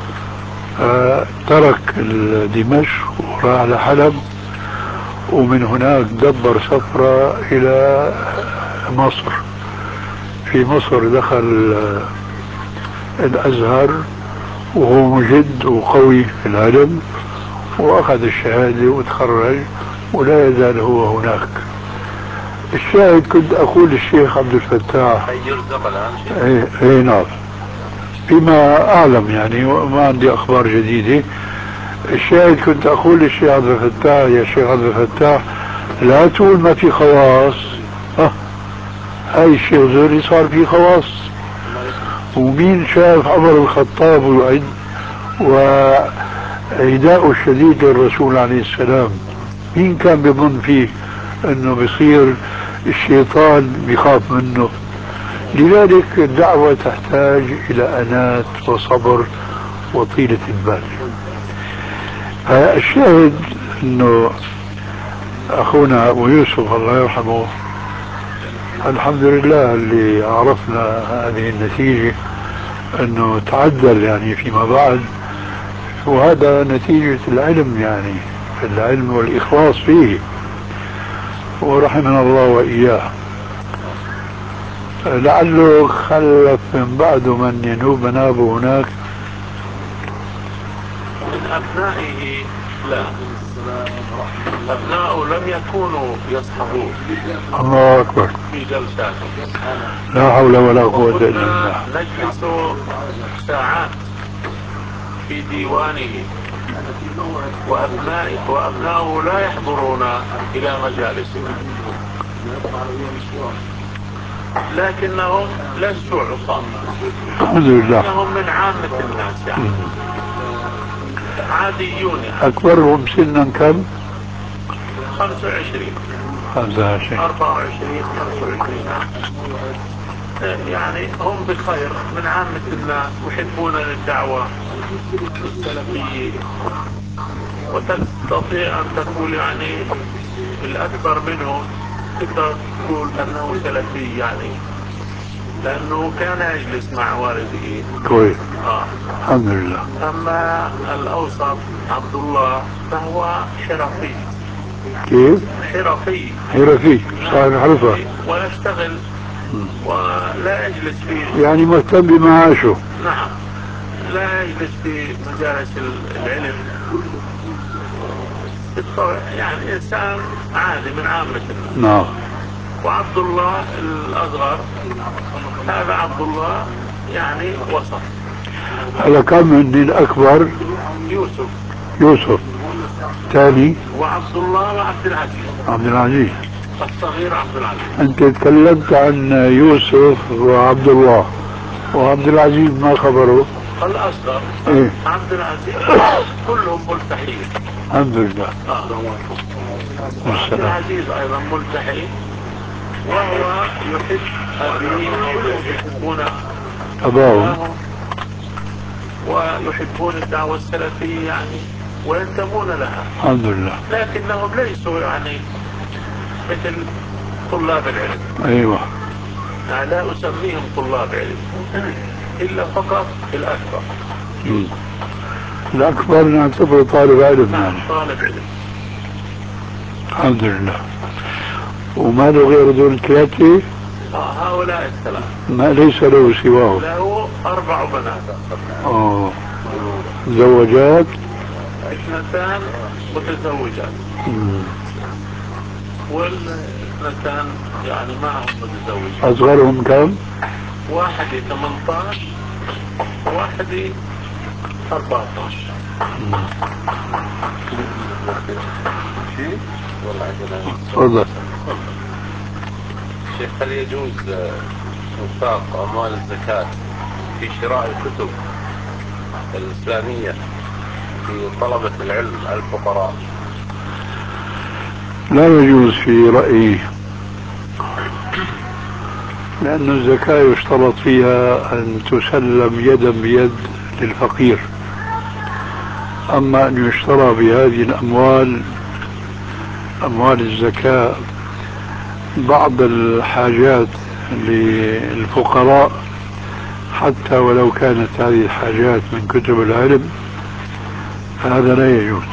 ترك دمشق وراح لحلب، ومن هناك دبر سفرة إلى مصر. في مصر دخل الأزهر وهو مجد وقوي في العلم، وأخذ الشهادة وتخرج، ولا يزال هو هناك. الشاهد كنت أقول للشيخ عبد الفتاح، ايه نعم، فيما أعلم يعني، ما عندي أخبار جديدة. الشاهد كنت أقول للشيخ عبد الفتاح، يا شيخ عبد الفتاح لا تقول ما في خواص، هاي الشيخ زهري صار في خواص. ومين شاف عمر الخطاب وعداء الشديد للرسول عليه السلام، مين كان بيظن فيه انه بيصير الشيطان بيخاف منه؟ لذلك الدعوة تحتاج الى انات وصبر وطيلة البال. الشاهد انه اخونا ابو يوسف الله يرحمه، الحمد لله اللي عرفنا هذه النتيجة انه تعدل يعني فيما بعد، وهذا نتيجة العلم، يعني العلم والإخلاص فيه، ورحمنا الله وإياه. لعله خلف من بعده من ينوب منابه هناك. من أبنائه لا، أبناؤه لم يكونوا يصحبوه. الله أكبر. في جلساته لا حول ولا قوة إلا بالله. نجلس ساعات في ديوانه، وأبناؤه لا يحضرون إلى مجالسنا، لكنهم ليسوا عصاة، الحمد لله. إنهم من عامة الناس، يعني عاديون، يعني أكبرهم سنا كم؟ 25 25 24 25. يعني هم بخير من عامة الناس، يحبون الدعوة السلفية، وتستطيع أن تقول يعني الأكبر منهم تقدر تقول أنه سلفي، يعني لأنه كان يجلس مع والده. كويس. الحمد لله. أما الأوسط عبد الله فهو حرفي. كيف؟ حرفي صاحب حرفة، ويشتغل ولا يجلس في، يعني مهتم بمعاشه. نعم، لا يجلس في مجالس العلم بالطبع، يعني إنسان عادي من عامة الناس. نعم. وعبد الله الأصغر، هذا عبد الله يعني وسط. هلا كم من الأكبر؟ يوسف ثاني، وعبد الله وعبد العزيز. عبد العزيز الصغير عبد العزيز. أنت تكلمت عن يوسف وعبد الله، وعبد العزيز ما خبره؟ الأصغر إيه؟ عبد العزيز كلهم ملتحين الحمد لله. عبد العزيز أيضا ملتحي، وهو يحب أبيه ويحبون أباهم ويحبون الدعوة السلفية يعني وينتمون لها، الحمد لله. لكنهم ليسوا يعني مثل طلاب العلم. أيوة. يعني لا أسميهم طلاب علم إلا فقط الأكبر. الأكبر نعتبره طالب علم يعني. طالب علم. الحمد لله. وما له غير دول الثلاثة؟ هؤلاء الثلاثة. ما ليس له سواه. له 4 بنات. زوجات؟ 2 متزوجات. وال2 يعني معهم متزوجات. أصغرهم كم؟ واحد 18 وواحد 14. تفضل. شيخ، هل يجوز انفاق أموال الزكاة في شراء الكتب الإسلامية لطلبة العلم الفقراء؟ لا يجوز في رأيي، لأن الزكاة يشترط فيها أن تسلم يدا بيد للفقير. أما أن يشترى بهذه الأموال، أموال الزكاة، بعض الحاجات للفقراء حتى ولو كانت هذه الحاجات من كتب العلم، فهذا لا يجوز.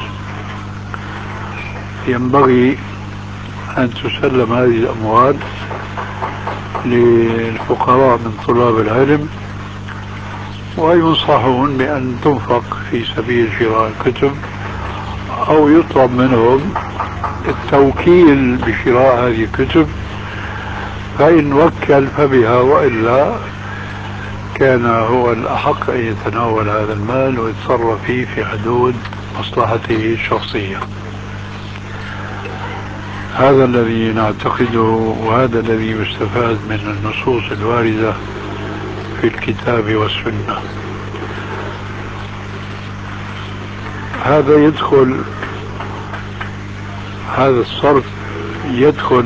ينبغي أن تسلم هذه الأموال للفقراء من طلاب العلم، وينصحون بأن تنفق في سبيل شراء الكتب، أو يطلب منهم التوكيل بشراء هذه الكتب، فإن وكل فبها، وإلا كان هو الأحق أن يتناول هذا المال ويتصرف فيه في حدود مصلحته الشخصية. هذا الذي نعتقده، وهذا الذي يستفاد من النصوص الواردة في الكتاب والسنة. هذا يدخل، هذا الصرف يدخل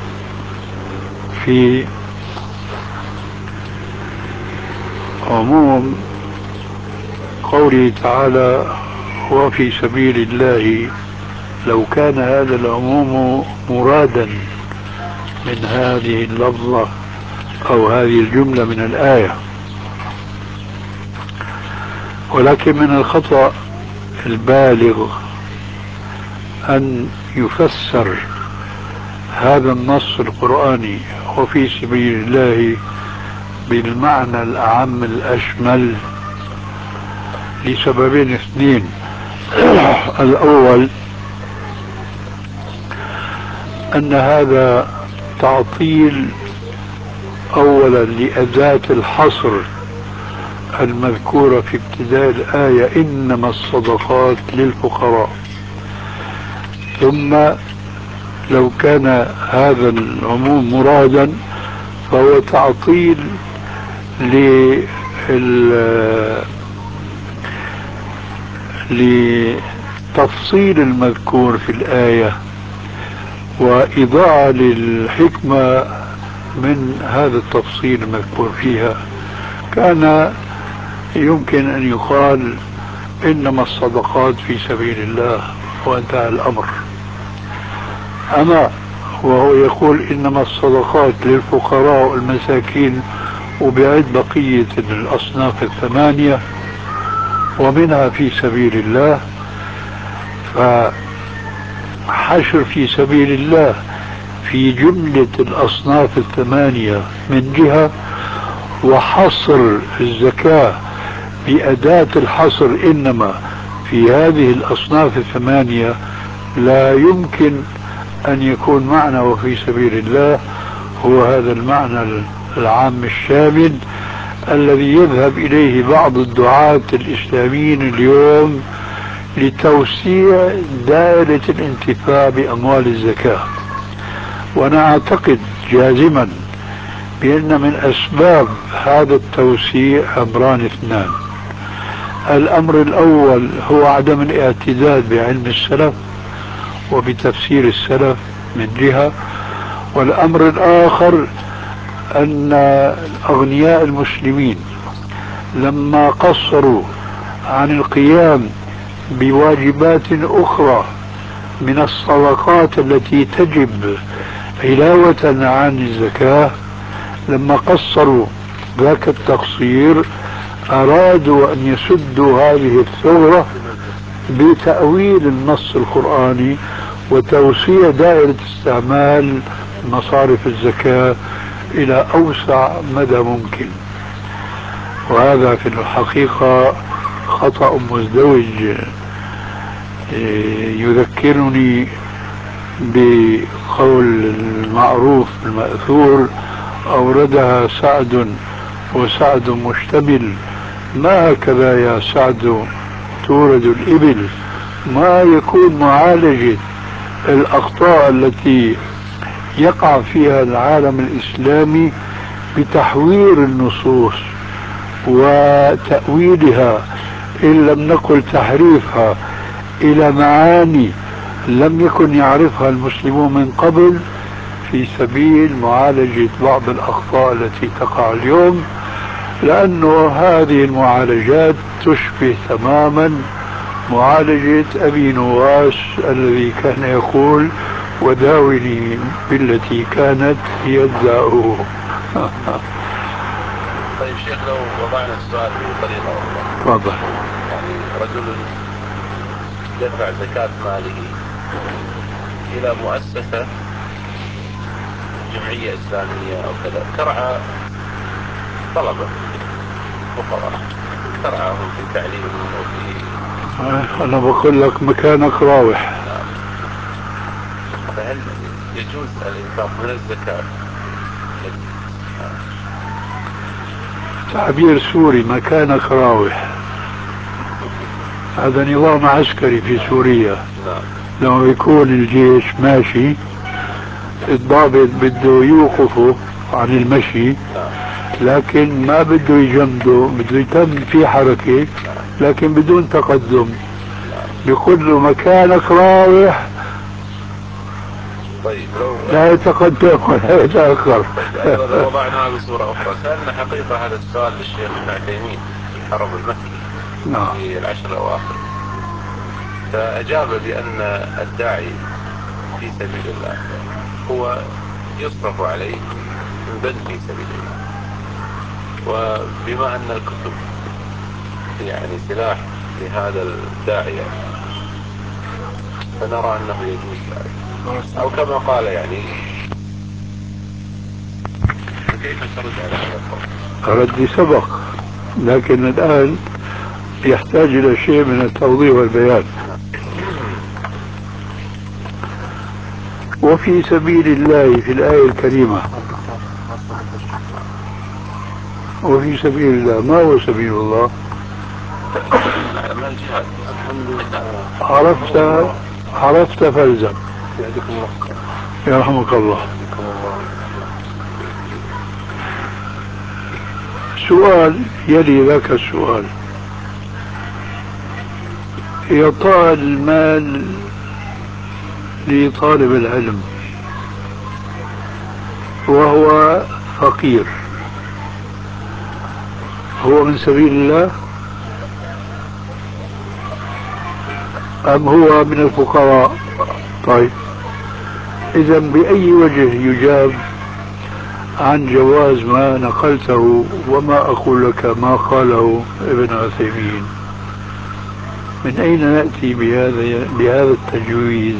في عموم قوله تعالى: وفي سبيل الله. لو كان هذا العموم مرادا من هذه اللفظة أو هذه الجملة من الآية، ولكن من الخطأ البالغ أن يفسر هذا النص القرآني وفي سبيل الله بالمعنى الأعم الأشمل، لسببين اثنين. الأول أن هذا تعطيل أولا لأداة الحصر المذكورة في ابتداء الآية: إنما الصدقات للفقراء. ثم لو كان هذا العموم مرادا، فهو تعطيل لتفصيل المذكور في الآية، وإضاعة للحكمة من هذا التفصيل المذكور فيها. كان يمكن أن يقال إنما الصدقات في سبيل الله وانتهى الأمر. أما وهو يقول إنما الصدقات للفقراء والمساكين، وبعد بقية الأصناف 8 ومنها في سبيل الله، فحشر في سبيل الله في جملة الأصناف 8 من جهة، وحصر الزكاة بأداة الحصر إنما في هذه الأصناف 8، لا يمكن أن يكون معنى وفي سبيل الله هو هذا المعنى العام الشامل الذي يذهب إليه بعض الدعاة الإسلاميين اليوم لتوسيع دائرة الانتفاع بأموال الزكاة. وأنا أعتقد جازما بأن من أسباب هذا التوسيع أمران اثنان: الأمر الأول هو عدم الاعتداد بعلم السلف وبتفسير السلف من جهة، والأمر الآخر أن أغنياء المسلمين لما قصروا عن القيام بواجبات أخرى من الصدقات التي تجب علاوة عن الزكاة، لما قصروا ذاك التقصير أرادوا أن يسدوا هذه الثغرة بتأويل النص القرآني وتوسيع دائرة استعمال مصارف الزكاة إلى أوسع مدى ممكن. وهذا في الحقيقة خطأ مزدوج يذكرني بقول المعروف المأثور أوردها سعد وسعد مشتمل، ما هكذا يا سعد تورد الإبل. ما يكون معالجة الأخطاء التي يقع فيها العالم الإسلامي بتحوير النصوص وتأويلها، إن لم نقل تحريفها، إلى معاني لم يكن يعرفها المسلمون من قبل، في سبيل معالجة بعض الأخطاء التي تقع اليوم، لأنه هذه المعالجات تشبه تماما معالجة أبي نواس الذي كان يقول وداوني بالتي كانت هي الداء. طيب شيخ، لو وضعنا السؤال بطريقة أخرى. تفضل. يعني رجل دفع زكاة ماله إلى مؤسسة جمعية إسلامية أو كذا، ترعى طلبة فقراء، ترعاهم في تعليمهم وفي. أنا بقول لك مكانك راوح. فهل يجوز الإنفاق من الزكاة؟ تعبير سوري، مكانك راوح، هذا نظام عسكري في سوريا. لما يكون الجيش ماشي، الضابط بده يوقفه عن المشي، لكن ما بده يجمده، بده يتم في حركة لكن بدون تقدم، بيقول له مكانك راوح. طيب لو لا يتقدم ولا يتأخر. لو وضعناها بصورة أخرى، سألنا حقيقة هذا السؤال للشيخ ابن عثيمين الحرم المكي في العشر الأواخر، فأجاب بأن الداعي في سبيل الله هو يصرف عليه من بند في سبيل الله، وبما أن الكتب يعني سلاح لهذا الداعية فنرى أنه يجوز ذلك، أو كما قال يعني. كيف ترد على هذا القول؟ ردي سبق، لكن الآن يحتاج إلى شيء من التوضيح والبيان. وفي سبيل الله في الآية الكريمة، وفي سبيل الله، ما هو سبيل الله؟ عرفت فالزم. يرحمك الله. سؤال يلي ذاك السؤال: إعطاء المال لطالب العلم وهو فقير هو من سبيل الله أم هو من الفقراء؟ طيب، إذا بأي وجه يجاب عن جواز ما نقلته وما أقول لك ما قاله ابن عثيمين؟ من أين نأتي بهذا التجويز؟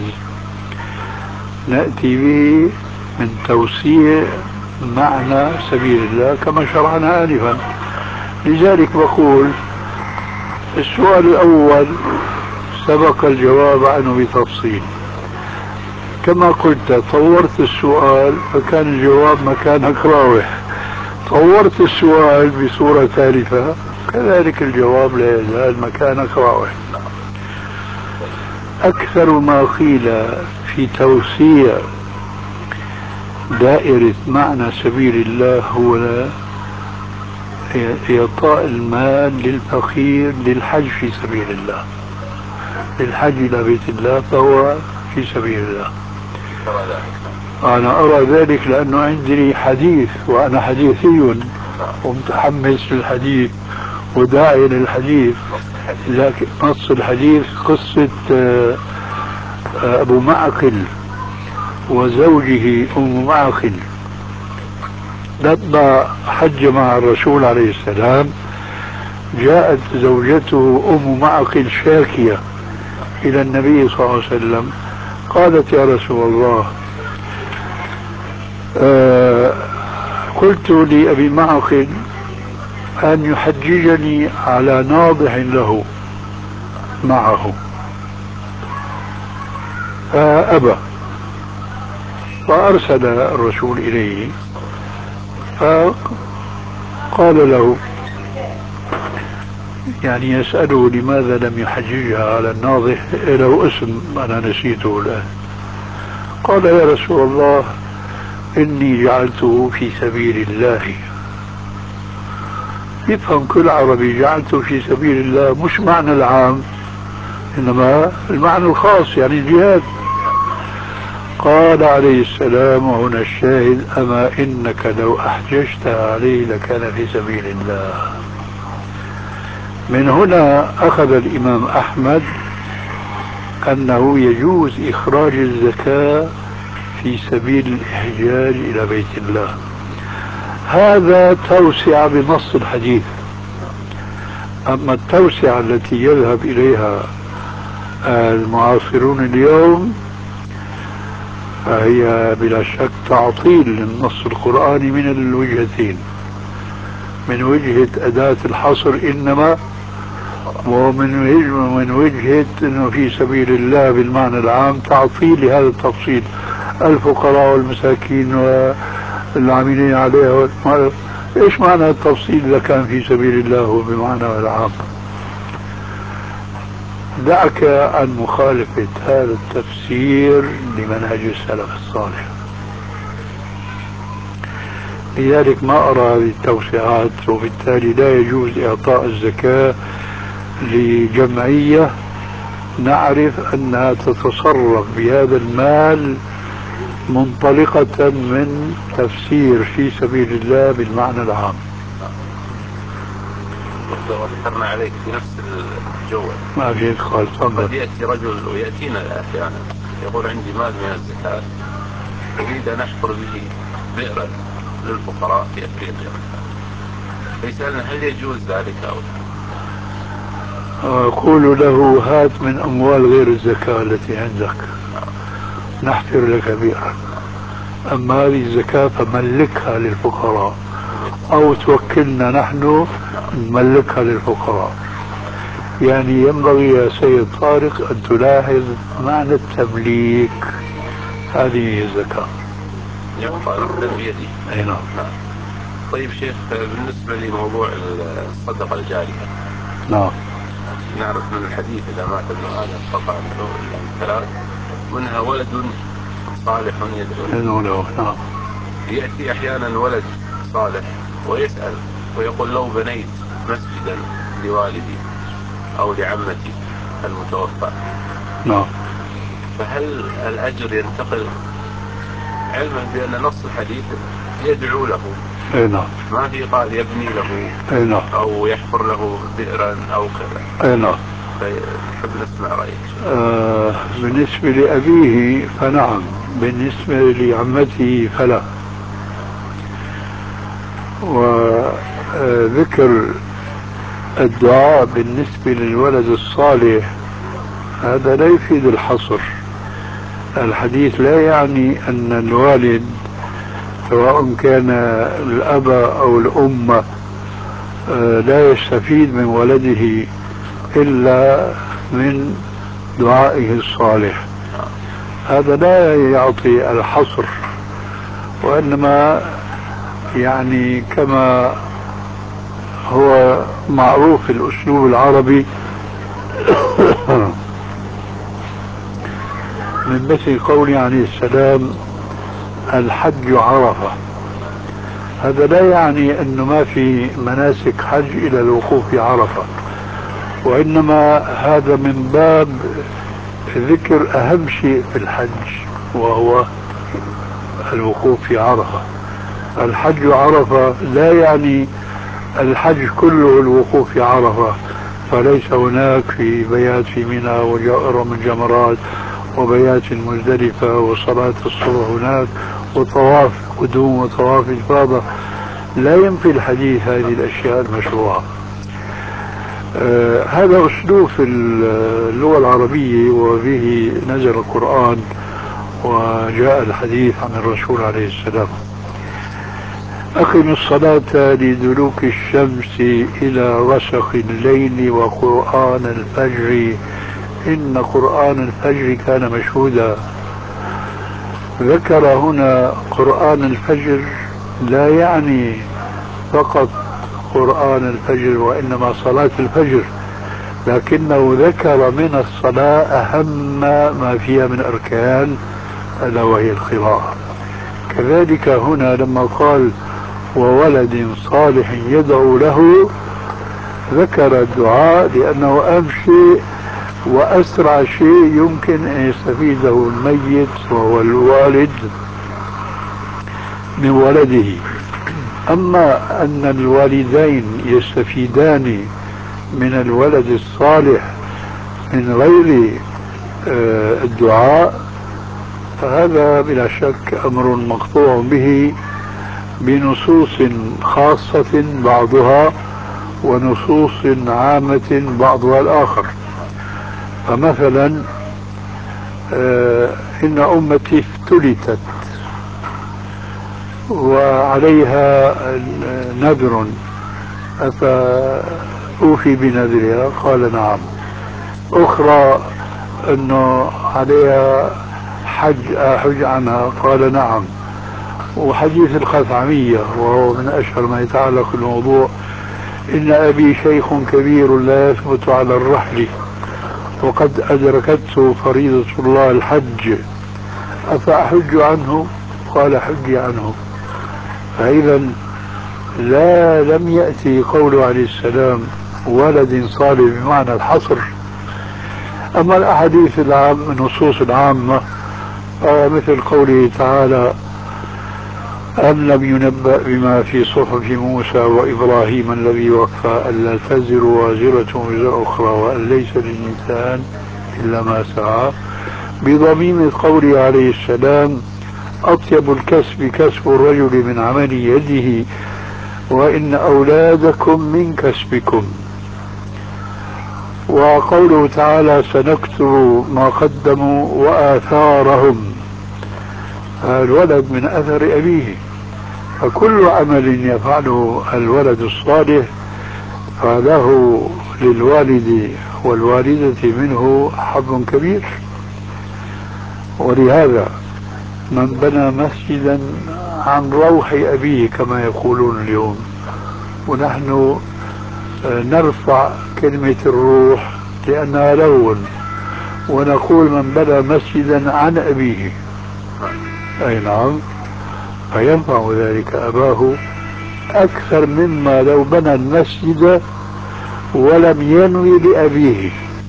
نأتي به من توسيع معنى سبيل الله كما شرعنا آنفا. لذلك بقول السؤال الأول سبق الجواب عنه بتفصيل، كما قلت طورت السؤال فكان الجواب مكانك راوح، طورت السؤال بصورة ثالثة كذلك الجواب لا يزال مكانك راوح. أكثر ما قيل في توسيع دائرة معنى سبيل الله هو إعطاء المال للفقير للحج في سبيل الله، للحج إلى بيت الله فهو في سبيل الله. أنا أرى ذلك لأنه عندي حديث وأنا حديثي ومتحمس للحديث وداعي للحديث. لكن نص الحديث قصة أبو معقل وزوجه أم معقل لما حج مع الرسول عليه السلام. جاءت زوجته أم معقل شاكية إلى النبي صلى الله عليه وسلم، قالت يا رسول الله قلت لأبي معقل أن يحججني على ناضح له معه فأبى، فأرسل الرسول إليه فقال له يعني يسأله لماذا لم يحججها على الناضح، له اسم أنا نسيته الآن. قال يا رسول الله إني جعلته في سبيل الله. يفهم كل عربي جعلته في سبيل الله مش معنى العام إنما المعنى الخاص يعني الجهاد. قال عليه السلام وهنا الشاهد أما إنك لو أحججتها عليه لكان في سبيل الله. من هنا أخذ الإمام أحمد أنه يجوز إخراج الزكاة في سبيل الإحجاج إلى بيت الله. هذا توسع بنص الحديث. أما التوسعة التي يذهب إليها المعاصرون اليوم فهي بلا شك تعطيل للنص القرآني من الوجهتين، من وجهة أداة الحصر إنما، ومن وجهة أنه في سبيل الله بالمعنى العام تعطيل لهذا التفصيل الفقراء والمساكين والعاملين عليها. إيش معنى التفصيل إذا كان في سبيل الله بمعنى العام؟ دعك عن مخالفة هذا التفسير لمنهج السلف الصالح. لذلك ما أرى هذه التوسعات، وبالتالي لا يجوز إعطاء الزكاة لجمعية نعرف أنها تتصرف بهذا المال منطلقة من تفسير في سبيل الله بالمعنى العام. وذكرنا عليك في نفس الجو ما في إدخال. قد يأتي رجل ويأتينا أحيانا يقول عندي مال من الزكاة أريد أن أحفر به بئرا للفقراء في أفريقيا، فيسألنا هل يجوز ذلك أو لا؟ أقول له هات من أموال غير الزكاة التي عندك نحفر لك بئرا، أما هذه الزكاة فملكها للفقراء أو توكلنا نحن نملكها للفقراء. يعني ينبغي يا سيد طارق أن تلاحظ معنى التمليك، هذه الزكاة يبقى نقدم بيدي. أي نعم. طيب شيخ، بالنسبة لموضوع الصدقة الجارية، نعم، نعرف من الحديث إذا مات ابن آدم قطع عنه ثلاث، منها ولد صالح يدعو له. نعم. يأتي أحيانا ولد صالح ويسأل ويقول لو بنيت مسجدا لوالدي أو لعمتي المتوفى، نعم، فهل الأجر ينتقل، علما بأن نص الحديث يدعو له؟ أي نعم. ما في قال يبني له أي نعم أو يحفر له بئرا أو كذا. أي نعم. نحب نسمع رأيك. بالنسبة لأبيه فنعم، بالنسبة لعمته فلا. وذكر الدعاء بالنسبة للولد الصالح هذا لا يفيد الحصر. الحديث لا يعني أن الوالد سواء كان الأب أو الأم لا يستفيد من ولده إلا من دعائه الصالح. هذا لا يعطي الحصر، وإنما يعني كما هو معروف في الأسلوب العربي من مثل قوله عليه السلام الحج عرفة. هذا لا يعني أنه ما في مناسك حج إلى الوقوف في عرفة، وإنما هذا من باب ذكر أهم شيء في الحج وهو الوقوف في عرفة. الحج عرفة لا يعني الحج كله الوقوف في عرفة، فليس هناك في بيات في منى ورمي الجمرات وبيات مزدلفة وصلاة الصبح هناك وطواف قدوم وطواف إفاضة. لا ينفي الحديث هذه الأشياء المشروعة. هذا أسلوب في اللغة العربية، وبه نزل القرآن وجاء الحديث عن الرسول عليه السلام. أقم الصلاة لدلوك الشمس إلى غسق الليل وقرآن الفجر إن قرآن الفجر كان مشهودا. ذكر هنا قرآن الفجر لا يعني فقط قرآن الفجر وإنما صلاة الفجر، لكنه ذكر من الصلاة أهم ما فيها من أركان ألا وهي القراءة. كذلك هنا لما قال وولد صالح يدعو له ذكر الدعاء لأنه أهم شيء وأسرع شيء يمكن أن يستفيده الميت وهو الوالد من ولده. أما أن الوالدين يستفيدان من الولد الصالح من غير الدعاء فهذا بلا شك أمر مقطوع به بنصوص خاصة بعضها ونصوص عامة بعضها الآخر. فمثلا إن أمتي افتلتت وعليها نذر أفأوفي بنذرها قال نعم. أخرى أنه عليها حج عنها قال نعم. وحديث الخثعمية وهو من أشهر ما يتعلق بالموضوع إن أبي شيخ كبير لا يثبت على الرحل وقد أدركته فريضة الله الحج أفأحج عنه قال حجي عنه. فإذا لم يأتي قوله عليه السلام ولد صالح بمعنى الحصر. أما الأحاديث النصوص العامة مثل قوله تعالى أم لم ينبأ بما في صحف موسى وإبراهيم الذي وفى ألا تزر وازرة وزر أخرى وأن ليس للإنسان إلا ما سعى، بضميم قوله عليه السلام أطيب الكسب كسب الرجل من عمل يده وإن أولادكم من كسبكم. وقوله تعالى سنكتب ما قدموا وآثارهم، الولد من أثر أبيه، فكل عمل يفعله الولد الصالح فله للوالد والوالدة منه حظ كبير. ولهذا من بنى مسجدا عن روح أبيه كما يقولون اليوم، ونحن نرفع كلمة الروح لأنها لون ونقول من بنى مسجدا عن أبيه، أي نعم، فينفع ذلك أباه أكثر مما لو بنى المسجد ولم ينوي لأبيه.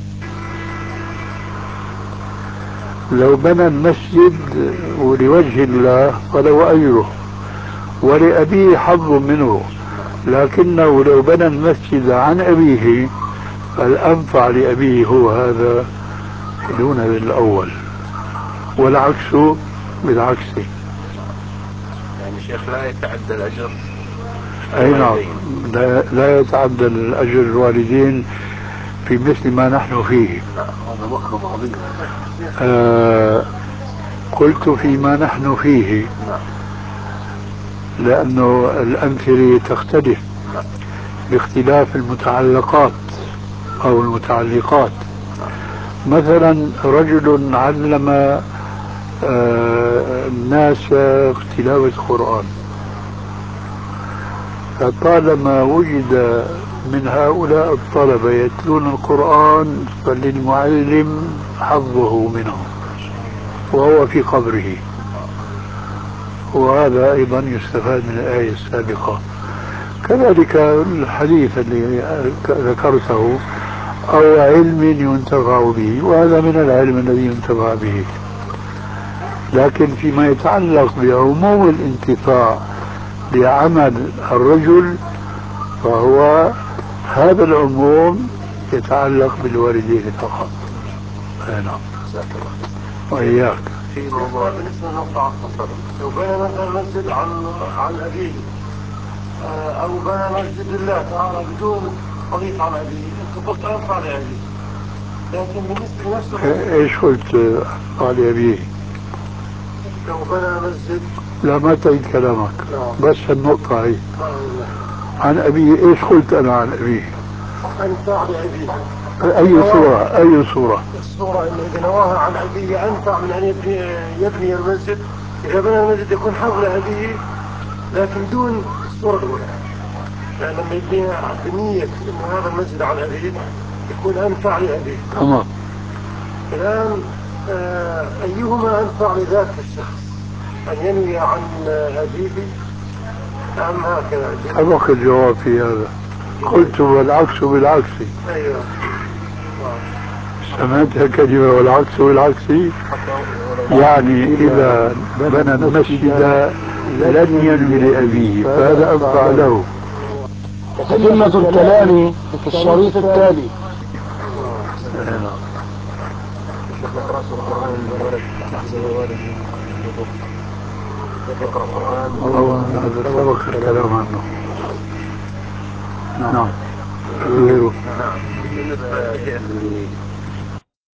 لو بنى المسجد ولوجه الله فله أجره ولأبيه حظ منه، لكنه لو بنى المسجد عن أبيه فالأنفع لأبيه هو هذا دون الأول، والعكس بالعكس. يعني شيخ لا يتعدى الأجر. أي نعم، لا يتعدى الأجر الوالدين في مثل ما نحن فيه. هذا مخرب عظيم. قلت فيما نحن فيه لأنه الأمثلة تختلف باختلاف المتعلقات أو المتعلقات. مثلا رجل علم الناس تلاوة القرآن، فطالما وجد من هؤلاء الطلبة يتلون القرآن فللمعلم حظه منه وهو في قبره. وهذا أيضا يستفاد من الآية السابقة. كذلك الحديث الذي ذكرته أو علم ينتفع به، وهذا من العلم الذي ينتفع به. لكن فيما يتعلق بعموم الانتفاع بعمل الرجل فهو هذا العموم يتعلق بالوالدين فقط. نعم. وإياك. في موضوع بالنسبة للنقطة لو بنى مثلا مسجد عن أبيه أو بنى مسجد لله تعالى بدون حديث عن أبيه، أنت قلت أنفع لأبيه، لكن بالنسبة لنفسه إيش قلت أنفع لأبيه؟ لو بنى مسجد. لا ما تعيد كلامك. بس النقطة هي عن أبيه. إيش قلت أنا عن أبيه؟ أنفع لأبيه. أي صورة؟ أي صورة؟ الصورة إنه إذا نواها عن أبيه أنفع من أن يبني المسجد. إذا بنى المسجد يكون حظ لأبيه لكن دون الصورة الأولى، لأن لما يبني بنية إنه هذا المسجد عن أبيه يكون أنفع لأبيه. تمام. الآن أيهما أنفع لذاك الشخص، أن ينوي عن أبيه أم هكذا؟ سبق الجواب في هذا. قلت والعكس بالعكس. أيوه. سمعتها كلمة والعكس بالعكس، يعني إذا بنى المسجد لن ينوي لأبيه فهذا أنفع له. تتمة الكلام في الشريط التالي. هذا سبق الكلام عنه. نعم. غيره. بالنسبة